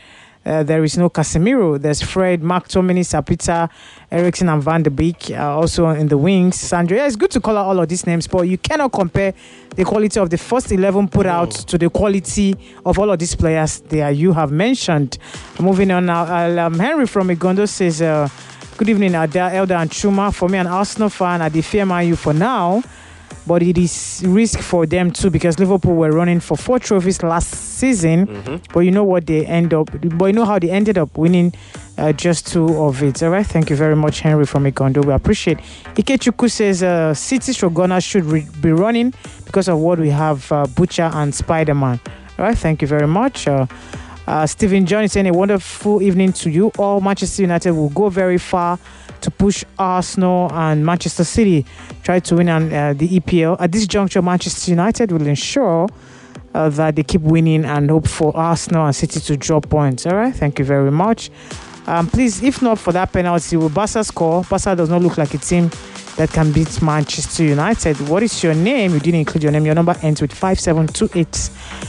Uh, there is no Casemiro. There's Fred, Mark Tomini, Sapita, Eriksson, and Van de Beek uh, also in the wings. Sandro, yeah, it's good to call out all of these names, but you cannot compare the quality of the first eleven put out to the quality of all of these players there you have mentioned. Moving on now, um, Henry from Igondo says, uh, good evening, Ada, Elder, and Chuma. For me, an Arsenal fan, I fear Man U for now, but it is risk for them too because Liverpool were running for four trophies last season. Mm-hmm. But you know what they end up, but you know how they ended up winning uh, just two of it. All right, thank you very much, Henry from Ikondo. We appreciate. Ikechuku says uh, City Shoguners should re- be running because of what we have, uh, Butcher and Spider-Man. All right, thank you very much. Uh, uh, Stephen John is saying a wonderful evening to you all. Manchester United will go very far to push Arsenal and Manchester City try to win on uh, the E P L. At this juncture, Manchester United will ensure uh, that they keep winning and hope for Arsenal and City to drop points. All right, thank you very much. Um, please, if not for that penalty, will Barca score? Barca does not look like a team that can beat Manchester United. What is your name? You didn't include your name. Your number ends with five seven two eight.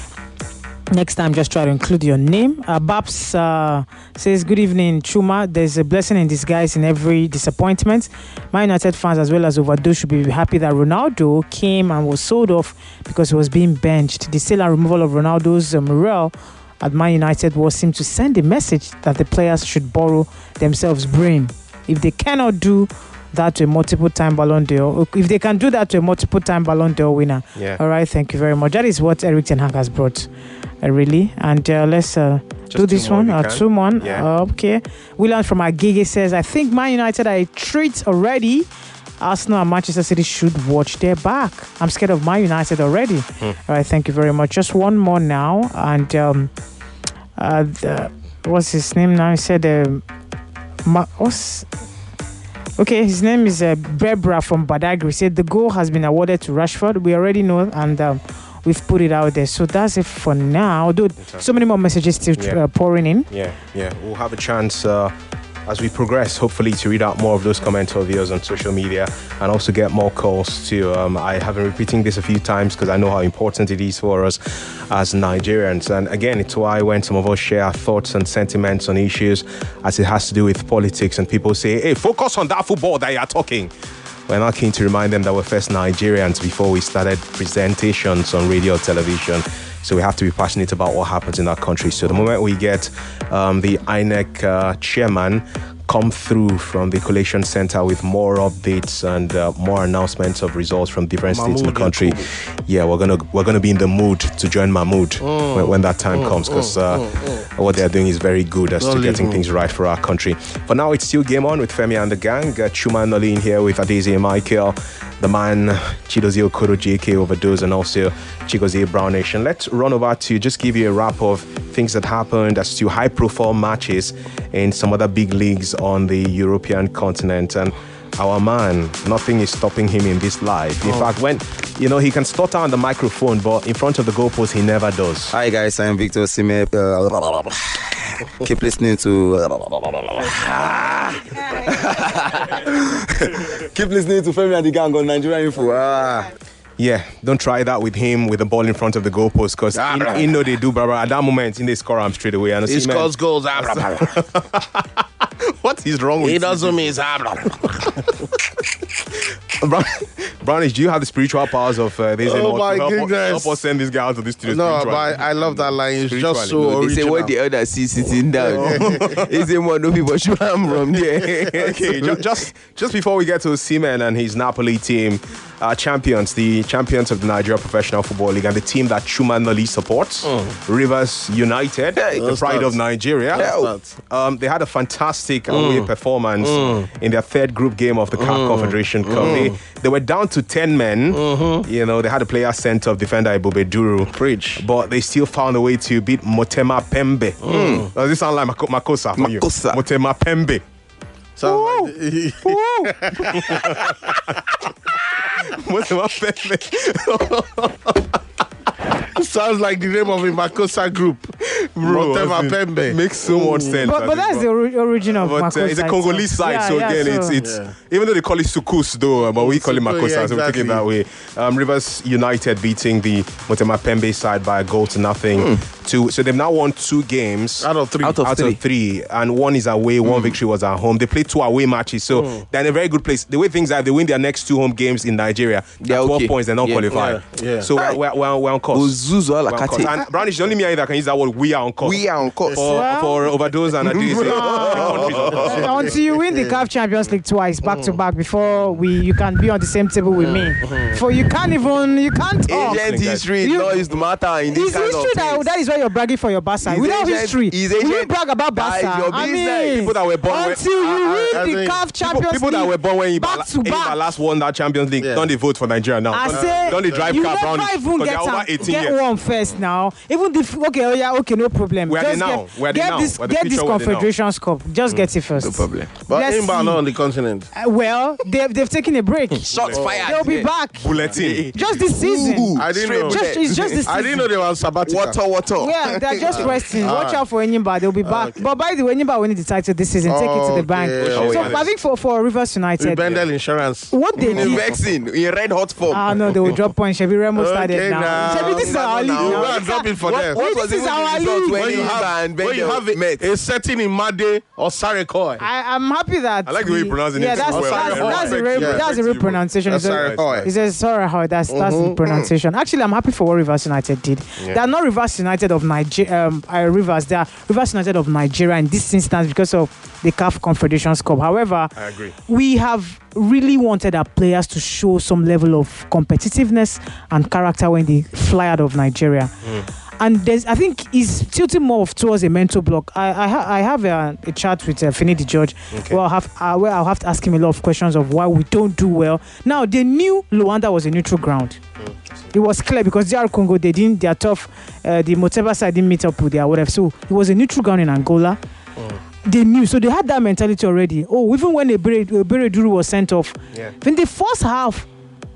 Next time, just try to include your name. Uh, Babs uh, says, good evening, Chuma. There's a blessing in disguise in every disappointment. Man United fans, as well as Overdue, should be happy that Ronaldo came and was sold off because he was being benched. The sale and removal of Ronaldo's uh, morale at Man United was seemed to send a message that the players should borrow themselves brain. If they cannot do that to a multiple-time Ballon d'Or, if they can do that to a multiple-time Ballon d'Or winner, yeah. All right, thank you very much. That is what Erik ten Hag has brought. Uh, really, and uh, let's uh, do this one. Uh, two one. Yeah. Uh, okay. William from Agege says, I think Man United are a treat already. Arsenal and Manchester City should watch their back. I'm scared of Man United already. Hmm. All right, thank you very much. Just one more now, and um, uh, the, what's his name now? He said, uh, Ma- what's Okay, his name is uh, Bebra from Badagry. He said the goal has been awarded to Rashford. We already know, and um, we've put it out there. So that's it for now. Dude, okay. So many more messages still yeah. uh, pouring in. Yeah, yeah. We'll have a chance uh, as we progress, hopefully, to read out more of those comments or videos on social media and also get more calls too. Um, I have been repeating this a few times because I know how important it is for us as Nigerians. And again, it's why when some of us share our thoughts and sentiments on issues as it has to do with politics and people say, hey, focus on that football that you're talking. We're not keen to remind them that we're first Nigerians before we started presentations on radio or television. So we have to be passionate about what happens in our country. So the moment we get um, the I N E C uh, chairman come through from the collation center with more updates and uh, more announcements of results from different Mahmoud states in the country, Yakubu. yeah, we're gonna we're gonna be in the mood to join Mahmoud mm. when, when that time mm, comes, because uh, mm, mm. what they're doing is very good as Don't to getting me. things right for our country. For now, it's still Game On with Femi and the gang. Uh, Chuma Nolin here with Adeze Michael, the man Chidozie Okoro, J K Overdose, and also Chigozie Brown Nation. Let's run over to just give you a wrap of things that happened as to high-profile matches in some other big leagues on the European continent. And our man, nothing is stopping him in this life. In oh. fact, when, you know, he can stutter on the microphone, but in front of the goalpost, he never does. Hi, guys. I'm Victor Osimhen. Uh, keep listening to... keep listening to Femi and the gang on Nigeria Info. Ah. Yeah, don't try that with him with the ball in front of the goalpost, because ah, he, he know they do, blah, blah. At that moment, in they score him straight away. And he scores goals. Ah, blah, blah. What is wrong with he doesn't mean ah, blah, blah. Brownish, do you have the spiritual powers of uh, this? Oh my help, goodness! Help us send this guy out of this studio. No, but I, I love that line. It's just so no, original. They say what the other see sitting down. Is it more no people should am from there? Okay, just, just just before we get to Osimhen and his Napoli team, uh, champions, the champions of the Nigeria Professional Football League, and the team that Chuma Noli supports, mm. Rivers United, hey, the pride of Nigeria. Yeah. Um, they had a fantastic mm. away performance mm. in their third group game of the CAF mm. Confederation Cup. Mm. They, they were down to ten men. Mm-hmm. You know, they had a player sent off, defender Ebube Duru. Preach. But they still found a way to beat Motema Pembe. Mm. Does this sound like Mako- Makosa for you? Makosa. Motema Pembe. Sounds like... Motema Pembe. Sounds like the name of a Makosa group. Bro, Motema Pembe. Makes so much sense. But, but that's the ori- origin of but, Makosa. Uh, it's a Congolese side, yeah, so yeah, again, so. it's it's yeah. even though they call it Sukus, though, but we call it Makosa, yeah, exactly. So we take it that way. Um, Rivers United beating the Motema Pembe side by a goal to nothing. Mm. Two. So they've now won two games Out of three. Out of out three. of three, and one is away, one victory was at home. They played two away matches, so they're in a very good place. The way things are, if they win their next two home games in Nigeria, They're at twelve okay. points, they're not Yeah. qualified. Yeah, yeah. So we're, we're, we're, we're on course. Uzuzu We're on Alakate. course. And Brownish, the only me that can use that word, we are on course. We are on course. For, Well- for overdose and abuse. Uh, until you win the C A F Champions League twice back to back before we you can be on the same table with me. For you can't even you can't talk. Agent history You- law is the matter in this It's kind history of that, things. that is why you're bragging for your Barca. His Without agent- history, his will you agent- brag about that is Barca? your I business. mean, People that were born when- until you I- win I the think C A F Champions People, people that League were born when Iba, back to Iba back. last won that Champions League, Yeah. don't they vote for Nigeria now? I Don't- say don't they drive you car never Brownish? even Because get, they're over am- eighteen get years. one first now. Even if okay, oh yeah, okay, no problem. Where are they Just now? get, Where are they get now? this Where the get this future where they now? Confederations Cup. Just get it first. No problem. But Let's Imba see. not on the continent. Uh, well, they've they've taken a break. Shots fired. They'll be Yeah. back Bulletin. just this season. Ooh, I didn't straight know. bullet. Just it's just this I season. didn't know they were on sabbatical. Water, water. Yeah, they're just resting. Watch out for Enyimba. They'll be back. Okay. But by the way, Enyimba winning the title this season. Take it to the bank. Okay. Oh, So yeah. I think for, for Rivers With United, Bendel Insurance. what they In did. vexing, in red hot form. Ah no, they will drop points. Shebi Remo started Okay, now. now. Shebi, this is our league Now, You now. go and drop it for What, them. what This was is even our the result league. when When you Imba have, and when you Bendel have met? a, a setting in Made or Sarekoi. I, I'm happy that. I like the way you pronounce it. Yeah, It's that's well. that's, Sorry, that's, Roy. a real, Yeah. that's a real pronunciation. That's It's a- Sarekoi. He says sorry how that's that's the pronunciation. Actually, I'm happy for what Rivers United did. They are not Rivers United of Nigeria. Um, uh, Rivers, they are Rivers United of Nigeria in this instance because of the C A F Confederations Cup. However, I agree. we have really wanted our players to show some level of competitiveness and character when they fly out of Nigeria. And there's, I think, he's tilting more towards a mental block. I I, ha- I have a, a chat with uh, Finidi George where, I'll have, uh, where I'll have to ask him a lot of questions of why we don't do well. Now, they knew Luanda was a neutral ground. It was clear because D R Congo, they didn't, they are tough. Uh, the Moteba side didn't meet up with their whatever. So it was a neutral ground in Angola. They knew, so they had that mentality already. Oh, even when Ebere Duru was sent off, Yeah. in the first half,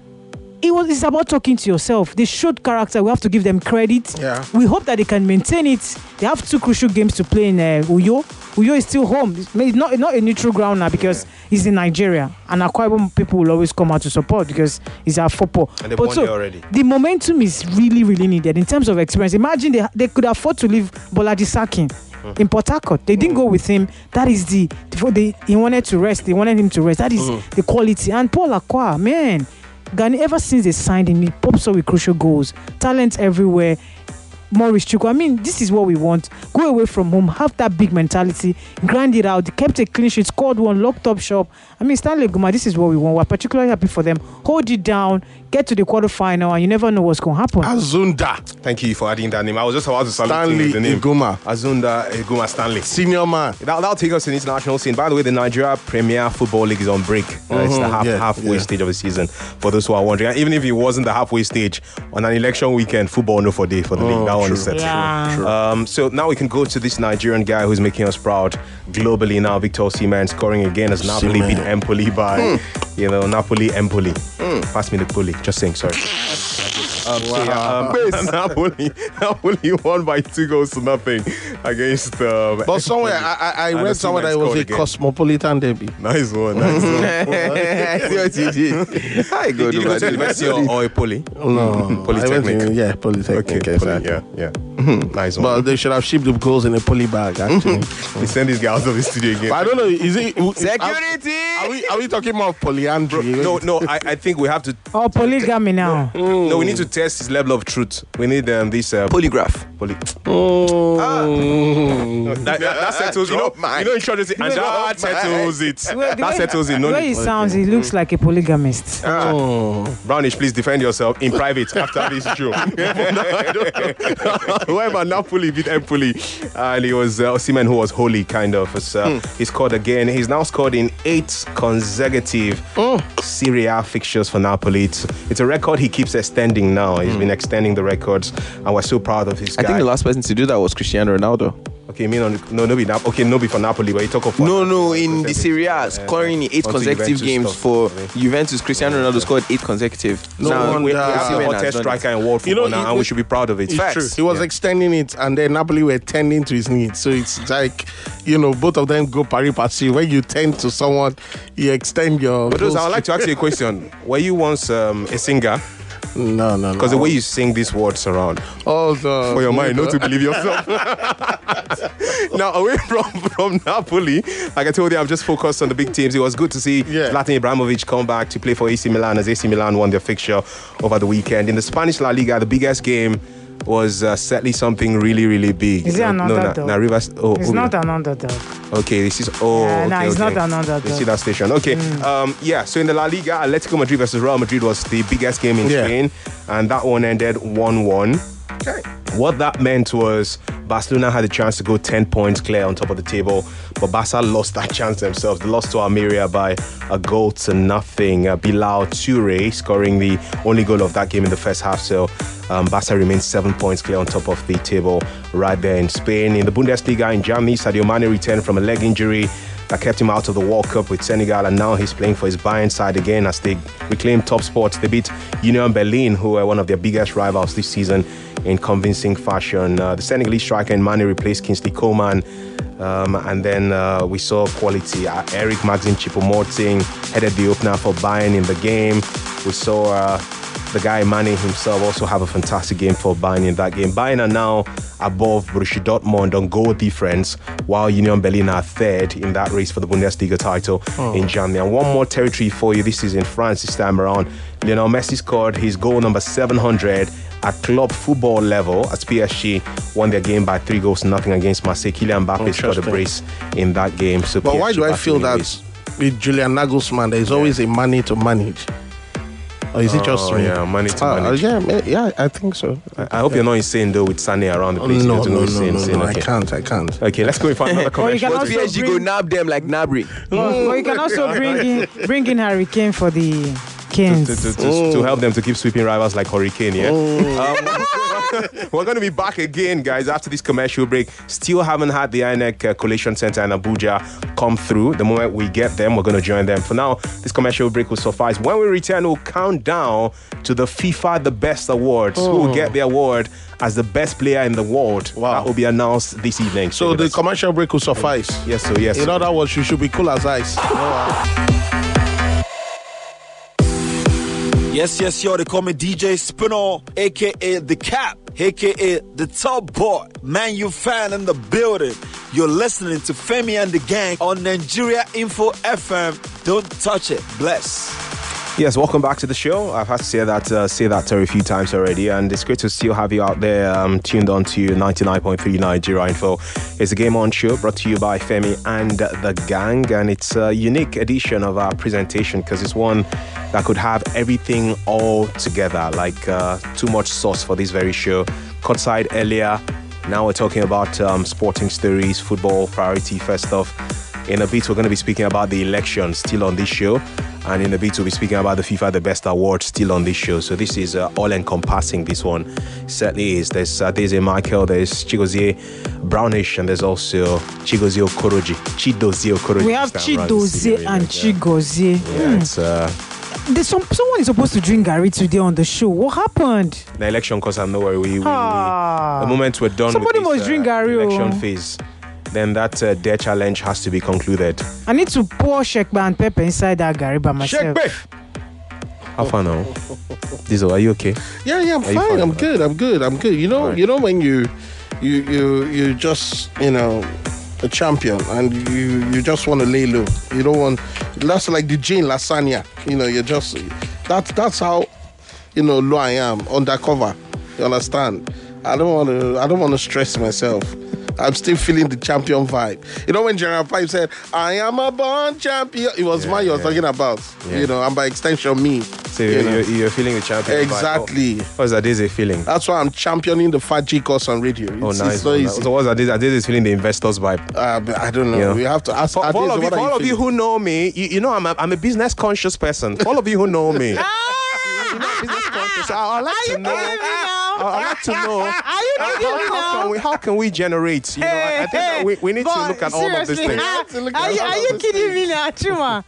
it was it's about talking to yourself. They showed character. We have to give them credit. Yeah. We hope that they can maintain it. They have two crucial games to play in uh, Uyo. Uyo is still home. It's not, not a neutral ground now because he's in Nigeria. And Akwa Ibom people will always come out to support because he's our football. And they've But won so, there already. the momentum is really, really needed in terms of experience. Imagine they, they could afford to leave Bolaji Sakin in Port Harcourt. They didn't go with him. That is the, they, he wanted to rest. They wanted him to rest. That is the quality. And Paul Akwa, man, Ghana, ever since they signed him, he pops up with crucial goals. Talent everywhere. Maurice Chuku. I mean, this is what we want. Go away from home, have that big mentality, grind it out. They kept a clean sheet, scored one, locked up shop. I mean, Stanley Guma, this is what we want. We're particularly happy for them. Hold it down, get to the quarterfinal, and you never know what's going to happen. Azunda. Thank you for adding that name. I was just about to salute you Stanley with the name. Iguma. Azunda Iguma Stanley. Senior man. That, that'll take us to the international scene. By the way, the Nigeria Premier Football League is on break. Uh, it's the half, yeah, halfway yeah. stage of the season for those who are wondering. And even if it wasn't the halfway stage, on an election weekend, football no for day for the league. That one is set. Yeah. Um, so now we can go to this Nigerian guy who's making us proud globally now. Victor Osimhen scoring again as Napoli Osimhen. beat Empoli by, you know, Napoli, Empoli. Pass me the pulley. Just saying, sorry. Um, so yeah, um, Napoli, Napoli won by two goals to nothing against. Um, But somewhere, I, I, I And read somewhere that it was Osimhen a scored again. cosmopolitan derby. Nice one, nice one. I see what you did. Hi, good. Did you go to university or, or a poly? No. Polytechnic. I went to- yeah, Polytechnic. Okay, exactly. poly, yeah, yeah. Nice one. But they should have shipped the goals in a poly bag, actually. We send this guy out of the studio again. But I don't know, is it... Security. Are we, are we talking about polyandry? No, no, I, I think we have to. Or polygamy now. No, we need to test his level of truth. We need um, this uh, Polygraph. poly. Mm. That, that, that settles. You know, Drop mine. you know, insurance. And that Drop settles it. Well, the That way- settles it. The No way he need. sounds, he looks like a polygamist. Mm. Brownish, please defend yourself in private after this show. However, Napoli beat Empoli, and it was uh, Osimhen who was holy, kind of. It's, uh, He scored again. He's now scored in eight consecutive Serie A fixtures for Napoli. It's, it's a record he keeps extending now. He's been extending the records, and we're so proud of this guy. I think the last person to do that was Cristiano Ronaldo. Okay, me no, no, no, be Nap- okay, no, be for Napoli, but you talk of what? No, no, in the Serie A, scoring in eight Onto consecutive Juventus games stuff. for Okay. Juventus. Cristiano Ronaldo scored eight consecutive. No Now, wonder. We, we have the Osimhen has hottest done striker it. in world You know, football now, it- and we should be proud of it. It's Facts. true. He was Yeah. extending it, and then Napoli were tending to his needs. So it's like, you know, both of them go pari passu. When you tend to someone, you extend your. But those, I would goals. like to ask you a question. Were you once um, a singer? No, no, no. Because the way you sing these words around. Oh, the, For your mind, not to believe yourself. Now, away from, from Napoli, like I told you, I'm just focused on the big teams. It was good to see Yeah. Zlatan Ibrahimovic come back to play for A C Milan as A C Milan won their fixture over the weekend. In the Spanish La Liga, the biggest game was uh, certainly something really, really big. Is it an no, no, underdog? Na, na Rivers, oh, It's oh, not an underdog. Okay, this is oh, Yeah, okay, no, it's okay. not an underdog. You see that station? Okay, um, yeah. So in the La Liga, Atletico Madrid versus Real Madrid was the biggest game in Yeah. Spain, and that one ended one one. Okay. What that meant was Barcelona had a chance to go ten points clear on top of the table, but Barca lost that chance themselves. They lost to Almeria by a goal to nothing. Uh, Bilal Toure scoring the only goal of that game in the first half. So um, Barca remains seven points clear on top of the table right there in Spain. In the Bundesliga in Germany, Sadio Mane returned from a leg injury that kept him out of the World Cup with Senegal, and now he's playing for his Bayern side again as they reclaim top spots. They beat Union Berlin, who are one of their biggest rivals this season, in convincing fashion. Uh, the Senegalese striker in Mane replaced Kingsley Coman, um, and then uh, we saw quality. Uh, Eric Maxim Choupo-Moting headed the opener for Bayern in the game. We saw uh, the guy Mane himself also have a fantastic game for Bayern in that game. Bayern are now above Borussia Dortmund on goal difference, while Union Berlin are third in that race for the Bundesliga title oh. in Germany. And one more territory for you. This is in France this time around. Lionel Messi scored his goal number seven hundred at club football level as P S G won their game by three goals to nothing against Marseille. Kylian Mbappe scored a brace in that game. So but P S G why do I feel that ways. with Julian Nagelsmann there is yeah. always a money to manage? Or is it just oh, me? yeah, money to uh, manage? Yeah, yeah, I think so. I, I hope yeah. you're not insane though with Sané around the place. No, you no, no, insane, no, insane. no, Okay. I can't, I can't. Okay, let's go and find another commercial. But P S G go nab them like Nabri. Well, well, you can also bring in bring in Harry Kane for the Canes. To, to, to, to, to help them to keep sweeping rivals like Hurricane, yeah? Um, we're going to be back again, guys, after this commercial break. Still haven't had the I N E C uh, Collation Center in Abuja come through. The moment we get them, we're going to join them. For now, this commercial break will suffice. When we return, we'll count down to the FIFA The Best Awards. Oh. Who will get the award as the best player in the world? Wow. That will be announced this evening. So the commercial break will suffice? Yes, so yes. In other words, you should be cool as ice. Oh. Yes, yes, yo, they call me D J Spinall, a k a. The Cap, a k a. The Top Boy. Man, you fan in the building. You're listening to Femi and the Gang on Nigeria Info F M. Don't touch it. Bless. Yes, welcome back to the show. I've had to say that uh, say that a few times already, and it's great to still have you out there um, tuned on to ninety-nine point three Nigeria Info. It's a Game On show brought to you by Femi and the Gang, and it's a unique edition of our presentation because it's one that could have everything all together, like uh, too much sauce for this very show. Courtside earlier, now we're talking about um, sporting stories, football, priority first off. In a bit, we're going to be speaking about the elections still on this show. And in a bit, we'll be speaking about the FIFA The Best Award still on this show. So this is uh, all-encompassing, this one. It certainly is. There's uh, Daisy Michael, there's Chigozie Brownish, and there's also Chigozie Okoroji. Chidozie Okoroji. We have Chidozie and Chigozie. Yeah, mm. it's... Uh, There's some, someone is supposed to drink Gary today on the show. What happened? The election cause I'm nowhere. We, we, ah. we, the moment we're done Somebody with this must drink uh, Gary, election oh. phase, then that uh, dare challenge has to be concluded. I need to pour Shekba and pepper inside that Gary by myself. How far now? Dizo, are you okay? Yeah, yeah, I'm Are fine. I'm good. I'm good. I'm good. You know, right. you know when you, you, you, you just, you know, a champion and you, you just want to lay low. You don't want. That's like the Jane Lasagna. You know, you just. That's that's how, you know, low I am undercover. You understand? I don't want to. I don't want to stress myself. I'm still feeling the champion vibe. You know when General Pipe said, "I am a born champion," it was yeah, mine you was yeah. talking about. Yeah. You know, and by extension me. So you're, you're, you're feeling the champion exactly. vibe. What's that? Is a feeling. That's why I'm championing the Fat G course on radio. It's, oh, nice. It's so, easy. So what's that? Is is feeling the investors vibe? Uh, I don't know. You know. We have to ask. For, for all of you, for all of you who know me, you, you know I'm a, I'm a business conscious person. For all of you who know me, you know, business conscious. I, I like to know. I'd like to know Are you how, how, how, can we, how can we generate? You know, I, I think that we, we need but to look at all of these things. Are you, are you kidding me now, Chuma?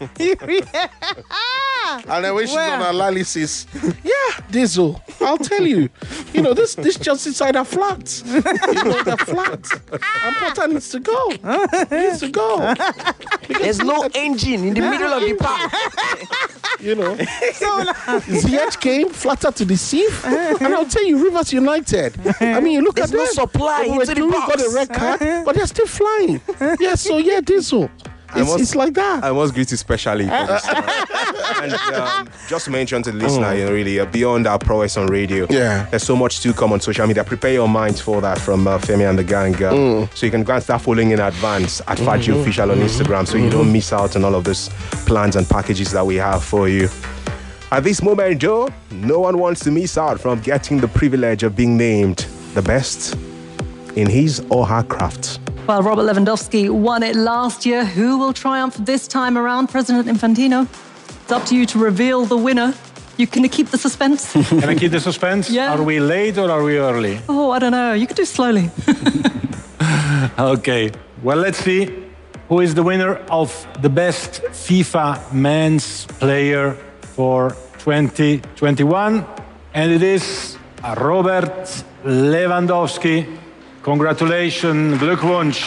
And then when she's on analysis, yeah, Dizzle, I'll tell you, you know, this this just inside a flat. You know, the flat. And Potter needs to go. He needs to go. There's no engine in the middle of the park. you know. So Ziyech came, flattered to deceive, and I'll tell you, Rivers United. I mean, you look There's at no them. supply They were into the doing- box. got a red card, but they're still flying. Yeah, so yeah, Diesel. It's, must- it's like that. I must greet you specially. for this one. And um, just to mention to the listener, you know, really, uh, beyond our prowess on radio, Yeah. there's so much to come on social media. Prepare your minds for that from uh, Femi and the gang. Uh, So you can go and start following in advance at Faji Official on Instagram so you don't miss out on all of those plans and packages that we have for you. At this moment, Joe, no one wants to miss out from getting the privilege of being named the best in his or her craft. Well, Robert Lewandowski won it last year. Who will triumph this time around? President Infantino, it's up to you to reveal the winner. You can keep the suspense. Can I keep the suspense? Yeah. Are we late or are we early? Oh, I don't know. You could do slowly. Okay. Well, let's see who is the winner of the best FIFA men's player for twenty twenty-one. And it is Robert Lewandowski. Congratulations, Glückwunsch.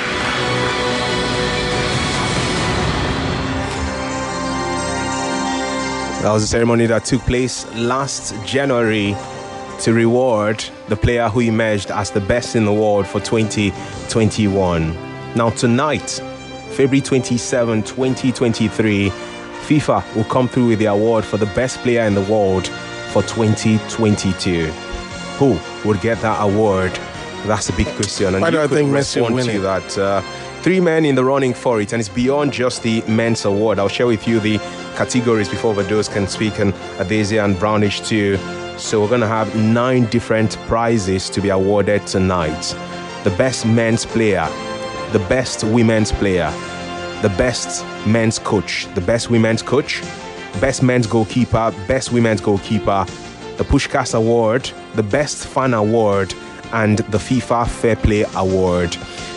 That was a ceremony that took place last January to reward the player who emerged as the best in the world for twenty twenty-one. Now tonight, February twenty-seventh, twenty twenty-three, FIFA will come through with the award for the best player in the world for twenty twenty-two. Who would get that award? That's a big question. And Why do you I could think Messi will respond win to it? that. Uh, three men in the running for it, and it's beyond just the men's award. I'll share with you the categories before Vados can speak, and Adese and Brownish too. So we're going to have nine different prizes to be awarded tonight. The best men's player, the best women's player, the best men's coach, the best women's coach, best men's goalkeeper, best women's goalkeeper, the Pushkas Award, the best fan award, and the FIFA Fair Play Award.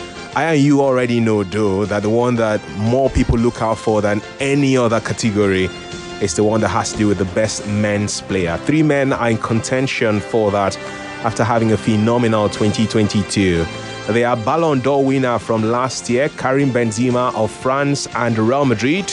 I and you already know, though, that the one that more people look out for than any other category is the one that has to do with the best men's player. Three men are in contention for that after having a phenomenal twenty twenty-two. They are Ballon d'Or winner from last year, Karim Benzema of France and Real Madrid.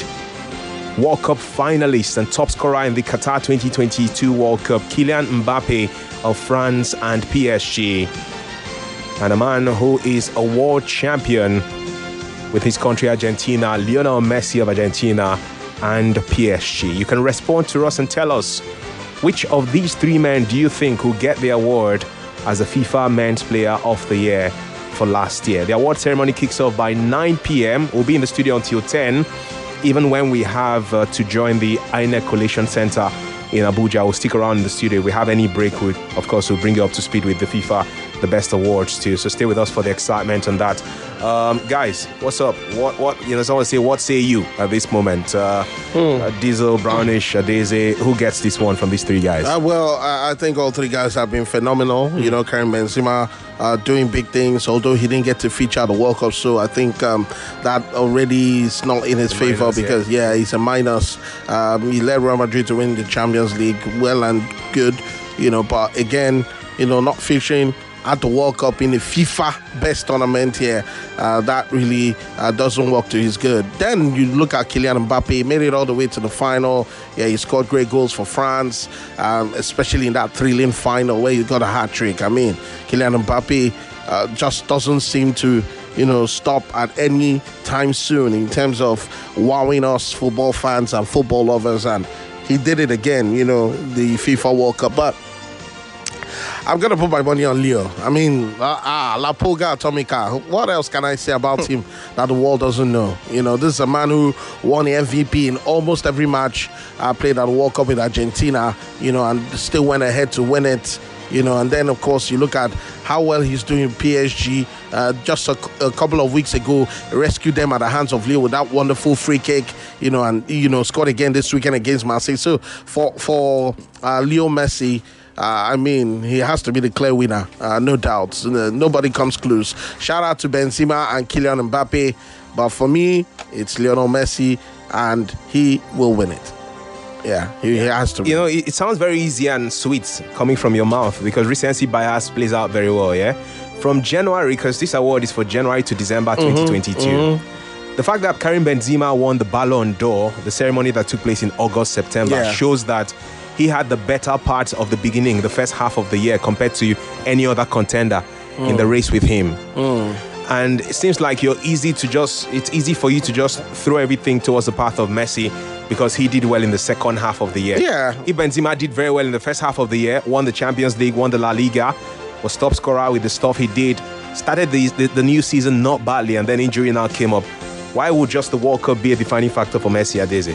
World Cup finalist and top scorer in the Qatar twenty twenty-two World Cup, Kylian Mbappe of France and P S G. And a man who is a world champion with his country Argentina, Lionel Messi of Argentina and P S G. You can respond to us and tell us which of these three men do you think will get the award as the FIFA Men's Player of the Year for last year. The award ceremony kicks off by nine p.m. We'll be in the studio until ten. Even when we have uh, to join the I N E C Collation Center in Abuja, we'll stick around in the studio. If we have any break, we of course, we'll bring you up to speed with the FIFA The Best Awards too. So stay with us for the excitement on that. Um, guys, what's up? What, what, you know, someone say, what say you at this moment? Uh, uh, Diesel, Brownish, Adese, who gets this one from these three guys? Uh, well, I, I think all three guys have been phenomenal. Mm. You know, Karim Benzema uh, doing big things, although he didn't get to feature at the World Cup. So I think um, that already is not in his favor minus, because, yeah. yeah, he's a minus. Um, he led Real Madrid to win the Champions League. Well and good, you know, but again, you know, not featuring at the World Cup in the FIFA best tournament here, uh, that really uh, doesn't work to his good. Then you look at Kylian Mbappe, he made it all the way to the final. Yeah, he scored great goals for France, um, especially in that thrilling final where he got a hat-trick. I mean, Kylian Mbappe uh, just doesn't seem to, you know, stop at any time soon in terms of wowing us football fans and football lovers, and he did it again, you know, the FIFA World Cup. But I'm going to put my money on Leo. I mean, ah, La Pulga Atomica. What else can I say about him that the world doesn't know? You know, this is a man who won the M V P in almost every match uh, played at the World Cup with Argentina, you know, and still went ahead to win it. You know, and then, of course, you look at how well he's doing in P S G. Uh, just a, a couple of weeks ago, rescued them at the hands of Leo with that wonderful free kick, you know, and, you know, scored again this weekend against Marseille. So for, for uh, Leo Messi, Uh, I mean, he has to be the clear winner, uh, no doubt. Uh, nobody comes close. Shout out to Benzema and Kylian Mbappe, but for me, it's Lionel Messi, and he will win it. Yeah, he, he has to. You know, it, it sounds very easy and sweet coming from your mouth because recency bias plays out very well, yeah? From January, because this award is for January to December twenty twenty-two. Mm-hmm, mm-hmm. the fact that Karim Benzema won the Ballon d'Or, the ceremony that took place in August, September, Yeah. shows that he had the better part of the beginning, the first half of the year, compared to any other contender in the race with him. And it seems like you're easy to just, it's easy for you to just throw everything towards the path of Messi because he did well in the second half of the year. Yeah. If Benzema did very well in the first half of the year, won the Champions League, won the La Liga, was top scorer with the stuff he did, started the, the, the new season not badly, and then injury now came up. Why would just the World Cup be a defining factor for Messi, Adeze?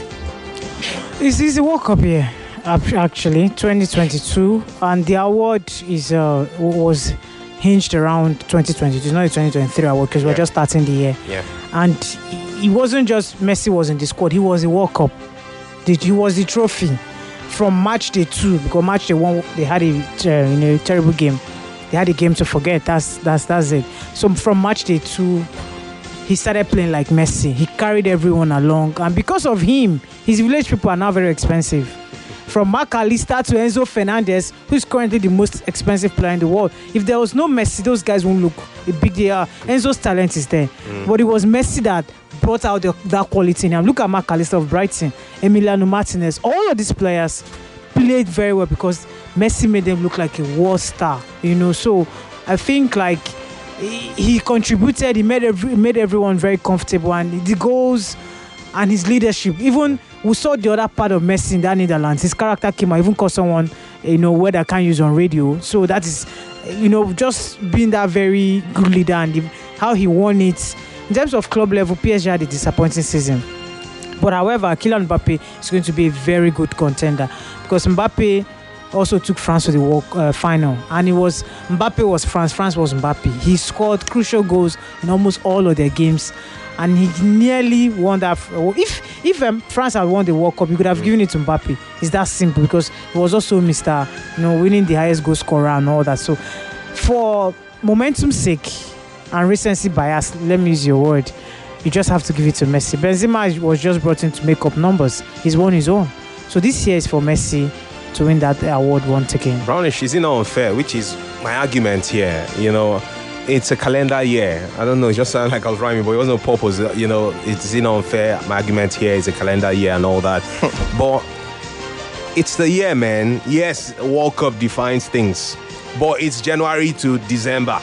It's, it's the World Cup year, ap- actually, twenty twenty-two, and the award is uh, was hinged around twenty twenty-two. It's not a twenty twenty-three award because Yeah. we're just starting the year. Yeah. And it wasn't just Messi was in the squad; he was the World Cup. The- He was the trophy from match day two, because match day one they had a uh, you know terrible game. They had a game to forget. That's that's that's it. So from match day two, he started playing like Messi. He carried everyone along, and because of him, his village people are now very expensive. From Mark Alista to Enzo Fernandez, who's currently the most expensive player in the world. If there was no Messi, those guys won't look a big deal. Enzo's talent is there, but it was Messi that brought out the, that quality in him. Look at Mark Alista of Brighton, Emiliano Martinez. All of these players played very well because Messi made them look like a world star. You know, so I think like he, he contributed. He made every, made everyone very comfortable, and the goals and his leadership. Even we saw the other part of Messi in that Netherlands. His character came out, even called someone, you know, word I can't use on radio. So that is, you know, just being that very good leader, and the, how he won it. In terms of club level, P S G had a disappointing season. But however, Kylian Mbappe is going to be a very good contender because Mbappe also took France to the World uh, final, and it was Mbappe was France, France was Mbappe. He scored crucial goals in almost all of their games, and he nearly won that. If if um, France had won the World Cup, he could have given it to Mbappe. It's that simple because he was also Mister You know, winning the highest goal scorer and all that. So, for momentum's sake and recency bias, let me use your word, you just have to give it to Messi. Benzema was just brought in to make up numbers. He's won his own. So this year is for Messi to win that award once again. Brownish, is it not unfair? Which is my argument here. You know, it's a calendar year. I don't know, it just sounded like I was rhyming, but it wasn't on purpose. You know, it's you know, unfair. My argument here is a calendar year and all that. But it's the year, man. Yes, World Cup defines things, but it's January to December.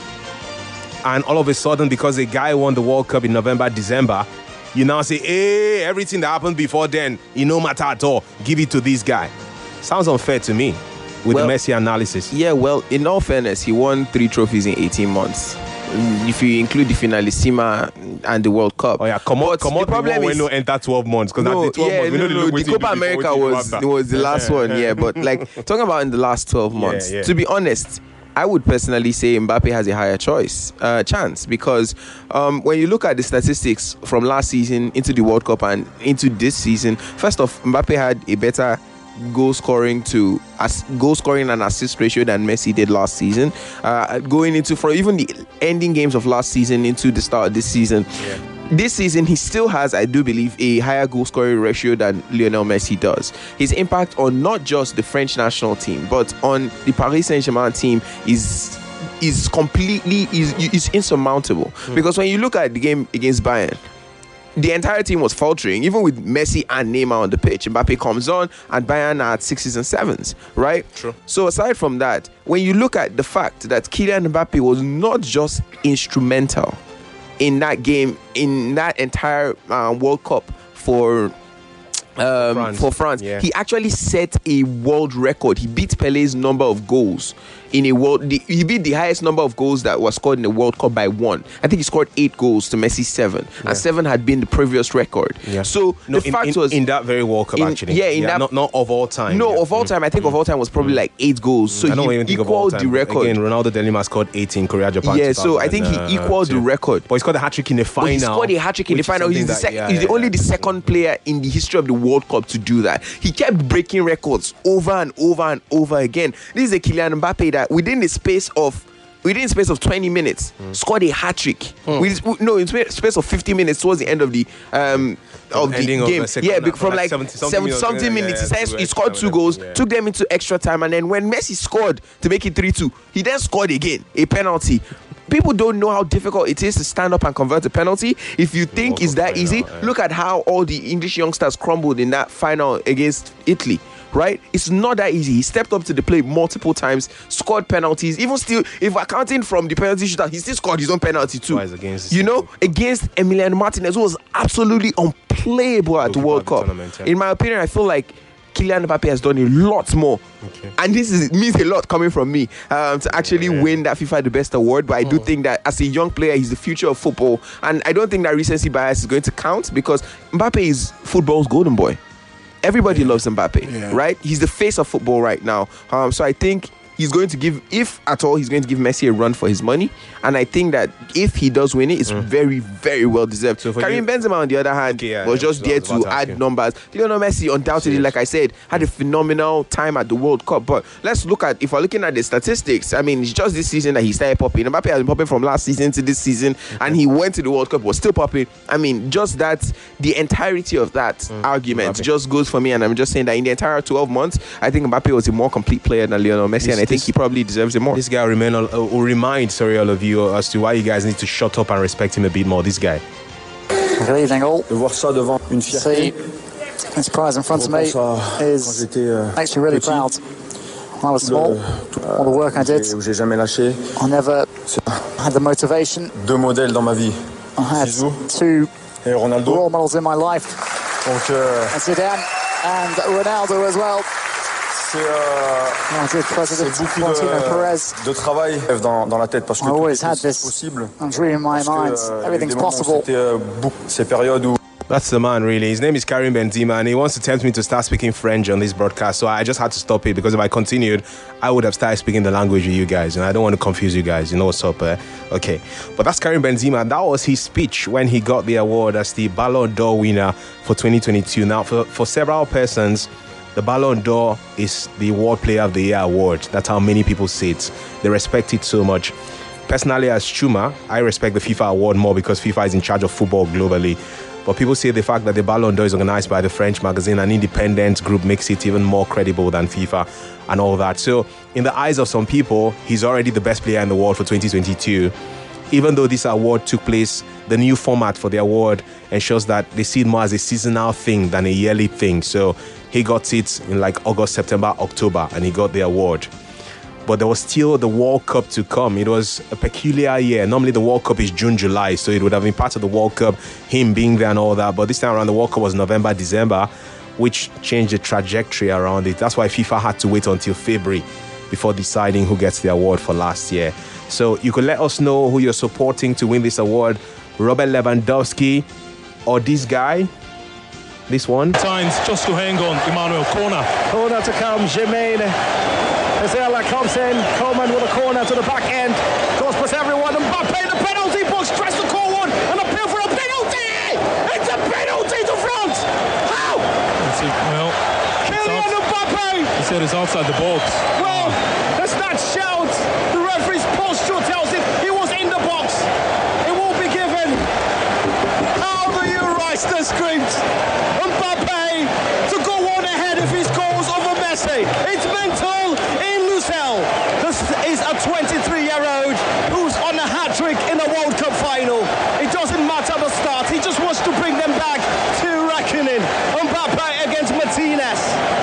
And all of a sudden, because a guy won the World Cup in November, December, you now say, hey, everything that happened before then, it no matter at all, give it to this guy. Sounds unfair to me with Well, the Messi analysis. Yeah, well, in all fairness, he won three trophies in eighteen months. If you include the Finalissima and the World Cup. Oh yeah, come on, But come the on. problem When is no enter twelve months because no, that's the twelve yeah, months. We no, know no, the, the look Copa what you do America before, what you was do after. was the last one, yeah. But like talking about in the last twelve months, Yeah, yeah. to be honest, I would personally say Mbappe has a higher choice uh, chance because um, when you look at the statistics from last season into the World Cup and into this season, first off, Mbappe had a better goal scoring to as goal scoring and assist ratio than Messi did last season. Uh, going into for even the ending games of last season into the start of this season. Yeah. This season, he still has, I do believe, a higher goal scoring ratio than Lionel Messi does. His impact on not just the French national team, but on the Paris Saint-Germain team is is completely is, is insurmountable. Mm. Because when you look at the game against Bayern, the entire team was faltering, even with Messi and Neymar on the pitch. Mbappe comes on, and Bayern are at sixes and sevens, right? True. So aside from that, when you look at the fact that Kylian Mbappe was not just instrumental in that game, in that entire uh, World Cup for um, France. for France, Yeah. he actually set a world record. He beat Pele's number of goals in a world. The, he beat the highest number of goals that was scored in the World Cup by one. I think he scored eight goals to Messi's seven, Yeah. and seven had been the previous record. Yeah. So No, the in, fact in, was in that very World Cup, in- actually. yeah, in that- not, not of all time. no yeah. of all Mm. time. I think of all time was probably like eight goals. So I don't he even think of all equaled time. the record. Again, Ronaldo de Lima scored eighteen, Korea, Japan. Yeah, so I think he two thousand equaled the two. record. But he scored a hat trick in the final. But he scored a hat trick in the which is final. He's the, something sec- that- yeah, he's the yeah, only yeah. the second player in the history of the World Cup to do that. He kept breaking records over and over and over again. This is a Kylian Mbappe that within the space of within the space of twenty minutes Mm. scored a hat trick. With, no, in spa- space of fifty minutes towards the end of the um of the ending of game. the second yeah, half, bec- from like like seventy something seventy minutes, something yeah, minutes. yeah, he, says two he extra scored two and goals, everything, yeah. took them into extra time, and then when Messi scored to make it three two, he then scored again a penalty. people don't know how difficult it is to stand up and convert a penalty. If you think it's that easy, look at how all the English youngsters crumbled in that final against Italy. Right? It's not that easy. He stepped up to the plate multiple times, scored penalties. Even still, if accounting from the penalty shootout, he still scored his own penalty too. Against you know, against Emiliano Martinez, who was absolutely unplayable at the World Cup. Yeah. In my opinion, I feel like Kylian Mbappe has done a lot more. Okay. And this is, means a lot coming from me um, to actually yeah. win that FIFA The Best award. But I do oh. think that as a young player, he's the future of football. And I don't think that recency bias is going to count because Mbappe is football's golden boy. Everybody yeah. loves Mbappe, yeah. right? He's the face of football right now. Um, so I think he's going to give, if at all, he's going to give Messi a run for his money. And I think that if he does win it, it's mm. very, very well deserved. So Karim Benzema, on the other hand, okay, yeah, was just there to add asking. numbers. Lionel Messi, undoubtedly, like I said, had a phenomenal time at the World Cup. But let's look at, if we're looking at the statistics, I mean, it's just this season that he started popping. Mbappe has been popping from last season to this season, mm-hmm. and he went to the World Cup, was still popping. I mean, just that, the entirety of that mm. argument Mbappe. just goes for me. And I'm just saying that in the entire twelve months, I think Mbappe was a more complete player than Lionel Messi, this, and I think he probably deserves it more. This guy will remain, uh, will remind, sorry, all of you, as to why you guys need to shut up and respect him a bit more. This guy. Good evening, all. See, this prize in front of me is makes me really proud. When I was small, all the work I did, I never had the motivation. I had two role models in my life, and Zidane and Ronaldo as well. C'est euh, de travail dans, dans la tête parce que tout est possible. Parce que euh, everything's possible. C'était euh, ces périodes où That's the man, really. His name is Karim Benzema, and he wants to tempt me to start speaking French on this broadcast. So I just had to stop it because if I continued, I would have started speaking the language with you guys, and I don't want to confuse you guys. You know what's up? Uh, okay, but that's Karim Benzema. That was his speech when he got the award as the Ballon d'Or winner for twenty twenty-two. Now, for for several persons, the Ballon d'Or is the World Player of the Year award. That's how many people say it. They respect it so much. Personally, as Chuma, I respect the FIFA award more because FIFA is in charge of football globally. But people say the fact that the Ballon d'Or is organized by the French magazine, an independent group, makes it even more credible than FIFA and all that. So in the eyes of some people, he's already the best player in the world for twenty twenty-two. Even though this award took place, the new format for the award ensures that they see it more as a seasonal thing than a yearly thing. So he got it in like August, September, October, and he got the award. But there was still the World Cup to come. It was a peculiar year. Normally the World Cup is June, July, so it would have been part of the World Cup, him being there and all that. But this time around, the World Cup was November, December, which changed the trajectory around it. That's why FIFA had to wait until February before deciding who gets the award for last year. So you could let us know who you're supporting to win this award. Robert Lewandowski or this guy. This one. Signs just to hang on. Emmanuel, corner. Corner to come. Jermaine. Azela comes in. Coleman with a corner to the back end. Goes past everyone. Mbappe in the penalty box. Tries to call one. An appeal for a penalty. It's a penalty to France. How? Well, Kylian Mbappe. He said it's outside the box. Well, that's not shout. The referee's posture tells it he was in the box. It won't be given. How do you rise the script? Mbappe to go on ahead if he scores over Messi. It's mental. This is a twenty-three-year-old who's on a hat-trick in the World Cup final. It doesn't matter the start. He just wants to bring them back to reckoning. Mbappe against Martinez.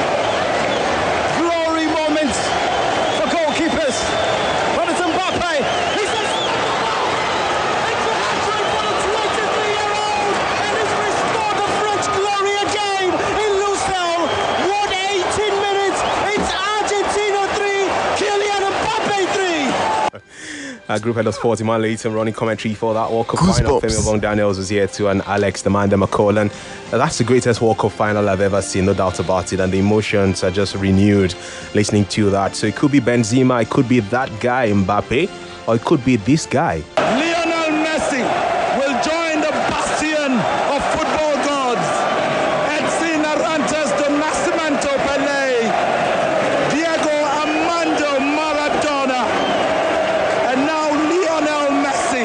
Glory moment for goalkeepers. But it's Mbappe. He's a It's a hat-trick for the twenty-three-year-old. And he's restored the French glory again in Lucelle. one eighteen minutes. It's Argentina three. Kylian Mbappe three. Our group head of sports, Iman Leighton, running commentary for that World Cup final. Femi Obong Daniels was here too, and Alex the Manda McCollan. That's the greatest World Cup final I've ever seen, no doubt about it. And the emotions are just renewed listening to that. So it could be Benzema, it could be that guy Mbappe, or it could be this guy. Lionel Messi will join the bastion of football gods. Edson Arantes do Nascimento Pelé, Diego Armando Maradona, and now Lionel Messi.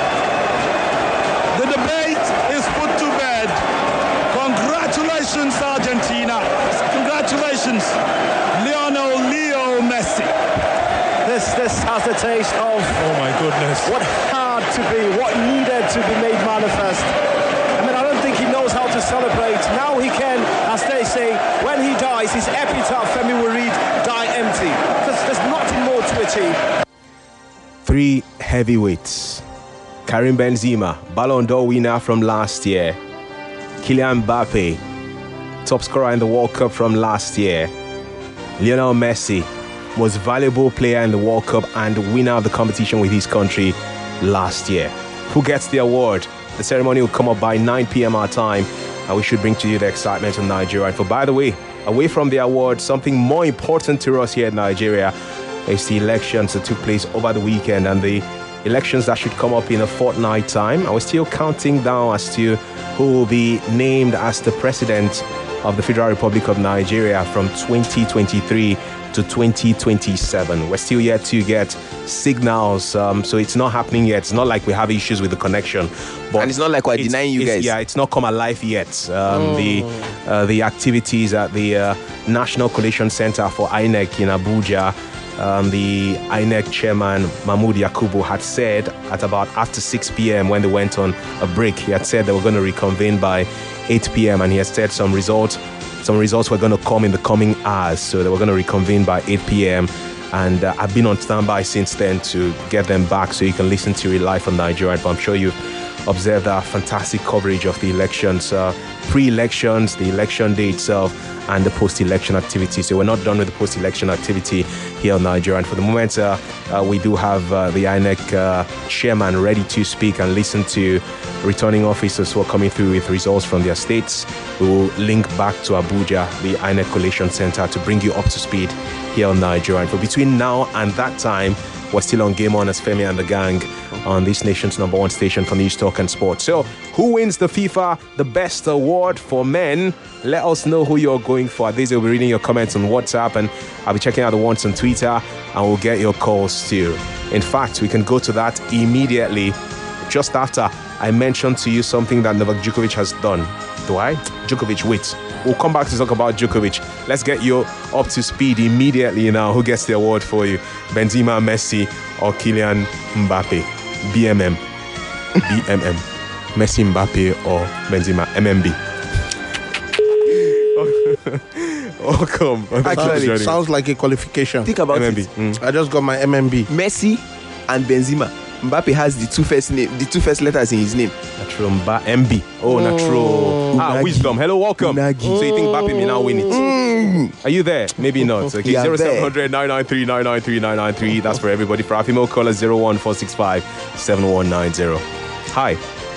The debate is put to bed. Congratulations, Argentina. Congratulations, Lionel Leo Messi. This, this has has the taste of Oh my goodness. what had to be, what needed to be made manifest. I mean, I don't think he knows how to celebrate. Now he can, as they say, when he dies, his epitaph, Femi will read, die empty. Because there's nothing more to achieve. Three heavyweights. Karim Benzema, Ballon d'Or winner from last year. Kylian Mbappe, top scorer in the World Cup from last year. Lionel Messi, most valuable player in the World Cup and winner of the competition with his country last year. Who gets the award? The ceremony will come up by nine p.m. our time, and we should bring to you the excitement of Nigeria. And for, by the way, away from the award, something more important to us here in Nigeria is the elections that took place over the weekend, and the elections that should come up in a fortnight time. And we're still counting down as to who will be named as the president of the Federal Republic of Nigeria from twenty twenty-three to twenty twenty-seven. We're still yet to get signals, um, so it's not happening yet. It's not like we have issues with the connection, but and it's not like we're denying you guys. Yeah, it's not come alive yet. Um, Oh. The uh, the activities at the uh, National Collation Center for I N E C in Abuja. Um, the I N E C chairman Mahmoud Yakubu had said at about after six p.m. when they went on a break, he had said they were going to reconvene by eight p.m. and he has said some results some results were going to come in the coming hours, so they were going to reconvene by eight p.m. and uh, I've been on standby since then to get them back so you can listen to it live on Nigeria. But I'm sure you've observed our fantastic coverage of the elections, uh, pre-elections, the election day itself, and the post-election activity. So we're not done with the post-election activity here in Nigeria. And for the moment, uh, uh, we do have uh, the I N E C uh, chairman ready to speak and listen to returning officers who are coming through with results from their states. We will link back to Abuja, the I N E C Collation Center, to bring you up to speed here in Nigeria. And for between now and that time, we're still on Game On as Femi and the gang on this nation's number one station for news, talk and sport. So, who wins the FIFA The Best Award for Men? Let us know who you're going for. These will be reading your comments on WhatsApp, and I'll be checking out the ones on Twitter, and we'll get your calls too. In fact, we can go to that immediately, just after I mentioned to you something that Novak Djokovic has done. Do I? Djokovic, wait. We'll come back to talk about Djokovic. Let's get you up to speed immediately now. Who gets the award for you? Benzema, Messi, or Kylian Mbappe? B M M. B M M. Messi, Mbappe, or Benzema? M M B. Welcome. Actually, it sounds like a qualification. Think about M M B. it. Mm. I just got my M M B. Messi and Benzema. Mbappe has the two first name, the two first letters in his name. Natural Mba M B. Oh, natural. Ah, wisdom. Hello, welcome. Unagi. So you think Mbappe may now win it? Mm. Are you there? Maybe not. Okay, Yeah, zero seven there. hundred nine nine three nine nine three nine nine three. That's for everybody. For our female caller, zero one four six five seven one nine zero. Hi.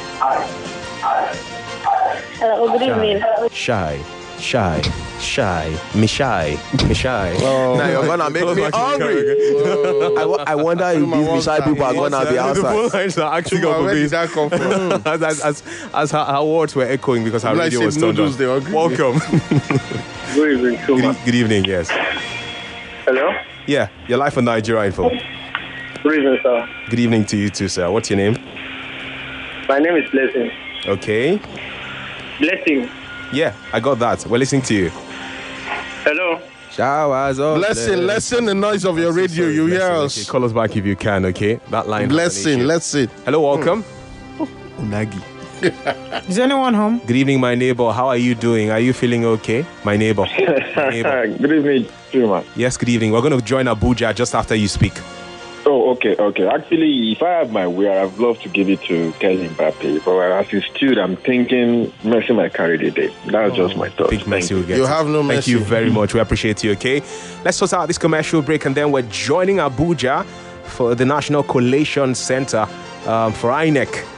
Hello, good evening. Shy. Shy. Shy. Me shy. Me shy. Oh, now you're gonna make me hungry. I, wo- I wonder if these shy people are gonna be The phone outside. lines are actually Where going did to that come from? as, as, as, as her, her words were echoing because her Like radio say was turned noodles, on. they are good. Welcome. Good evening, good, good evening, yes. Hello? Yeah, you're live on Nigeria Info. Good evening, sir. Good evening to you too, sir. What's your name? My name is Blessing. Okay. Blessing. Yeah, I got that. We're listening to you. Hello? Showers of Lessen, lessen the noise of your radio. You hear Okay, us. call us back if you can, okay? That line. has an Blessing, issue. let's see. Hello, welcome. Unagi. Is anyone home? Good evening, my neighbor. How are you doing? Are you feeling okay? My neighbor. My neighbor. Good evening, Truman. Yes, good evening. We're going to join Abuja just after you speak. Oh, okay, okay. Actually, if I have my way, I'd love to give it to Kylian Mbappe. But as he stood, I'm thinking Messi might carry the day. That's just my thought. I think Messi will get You it. have no Thank Messi. you very much. We appreciate you, okay? Let's sort out this commercial break and then we're joining Abuja for the National Collation Center um, for I N E C.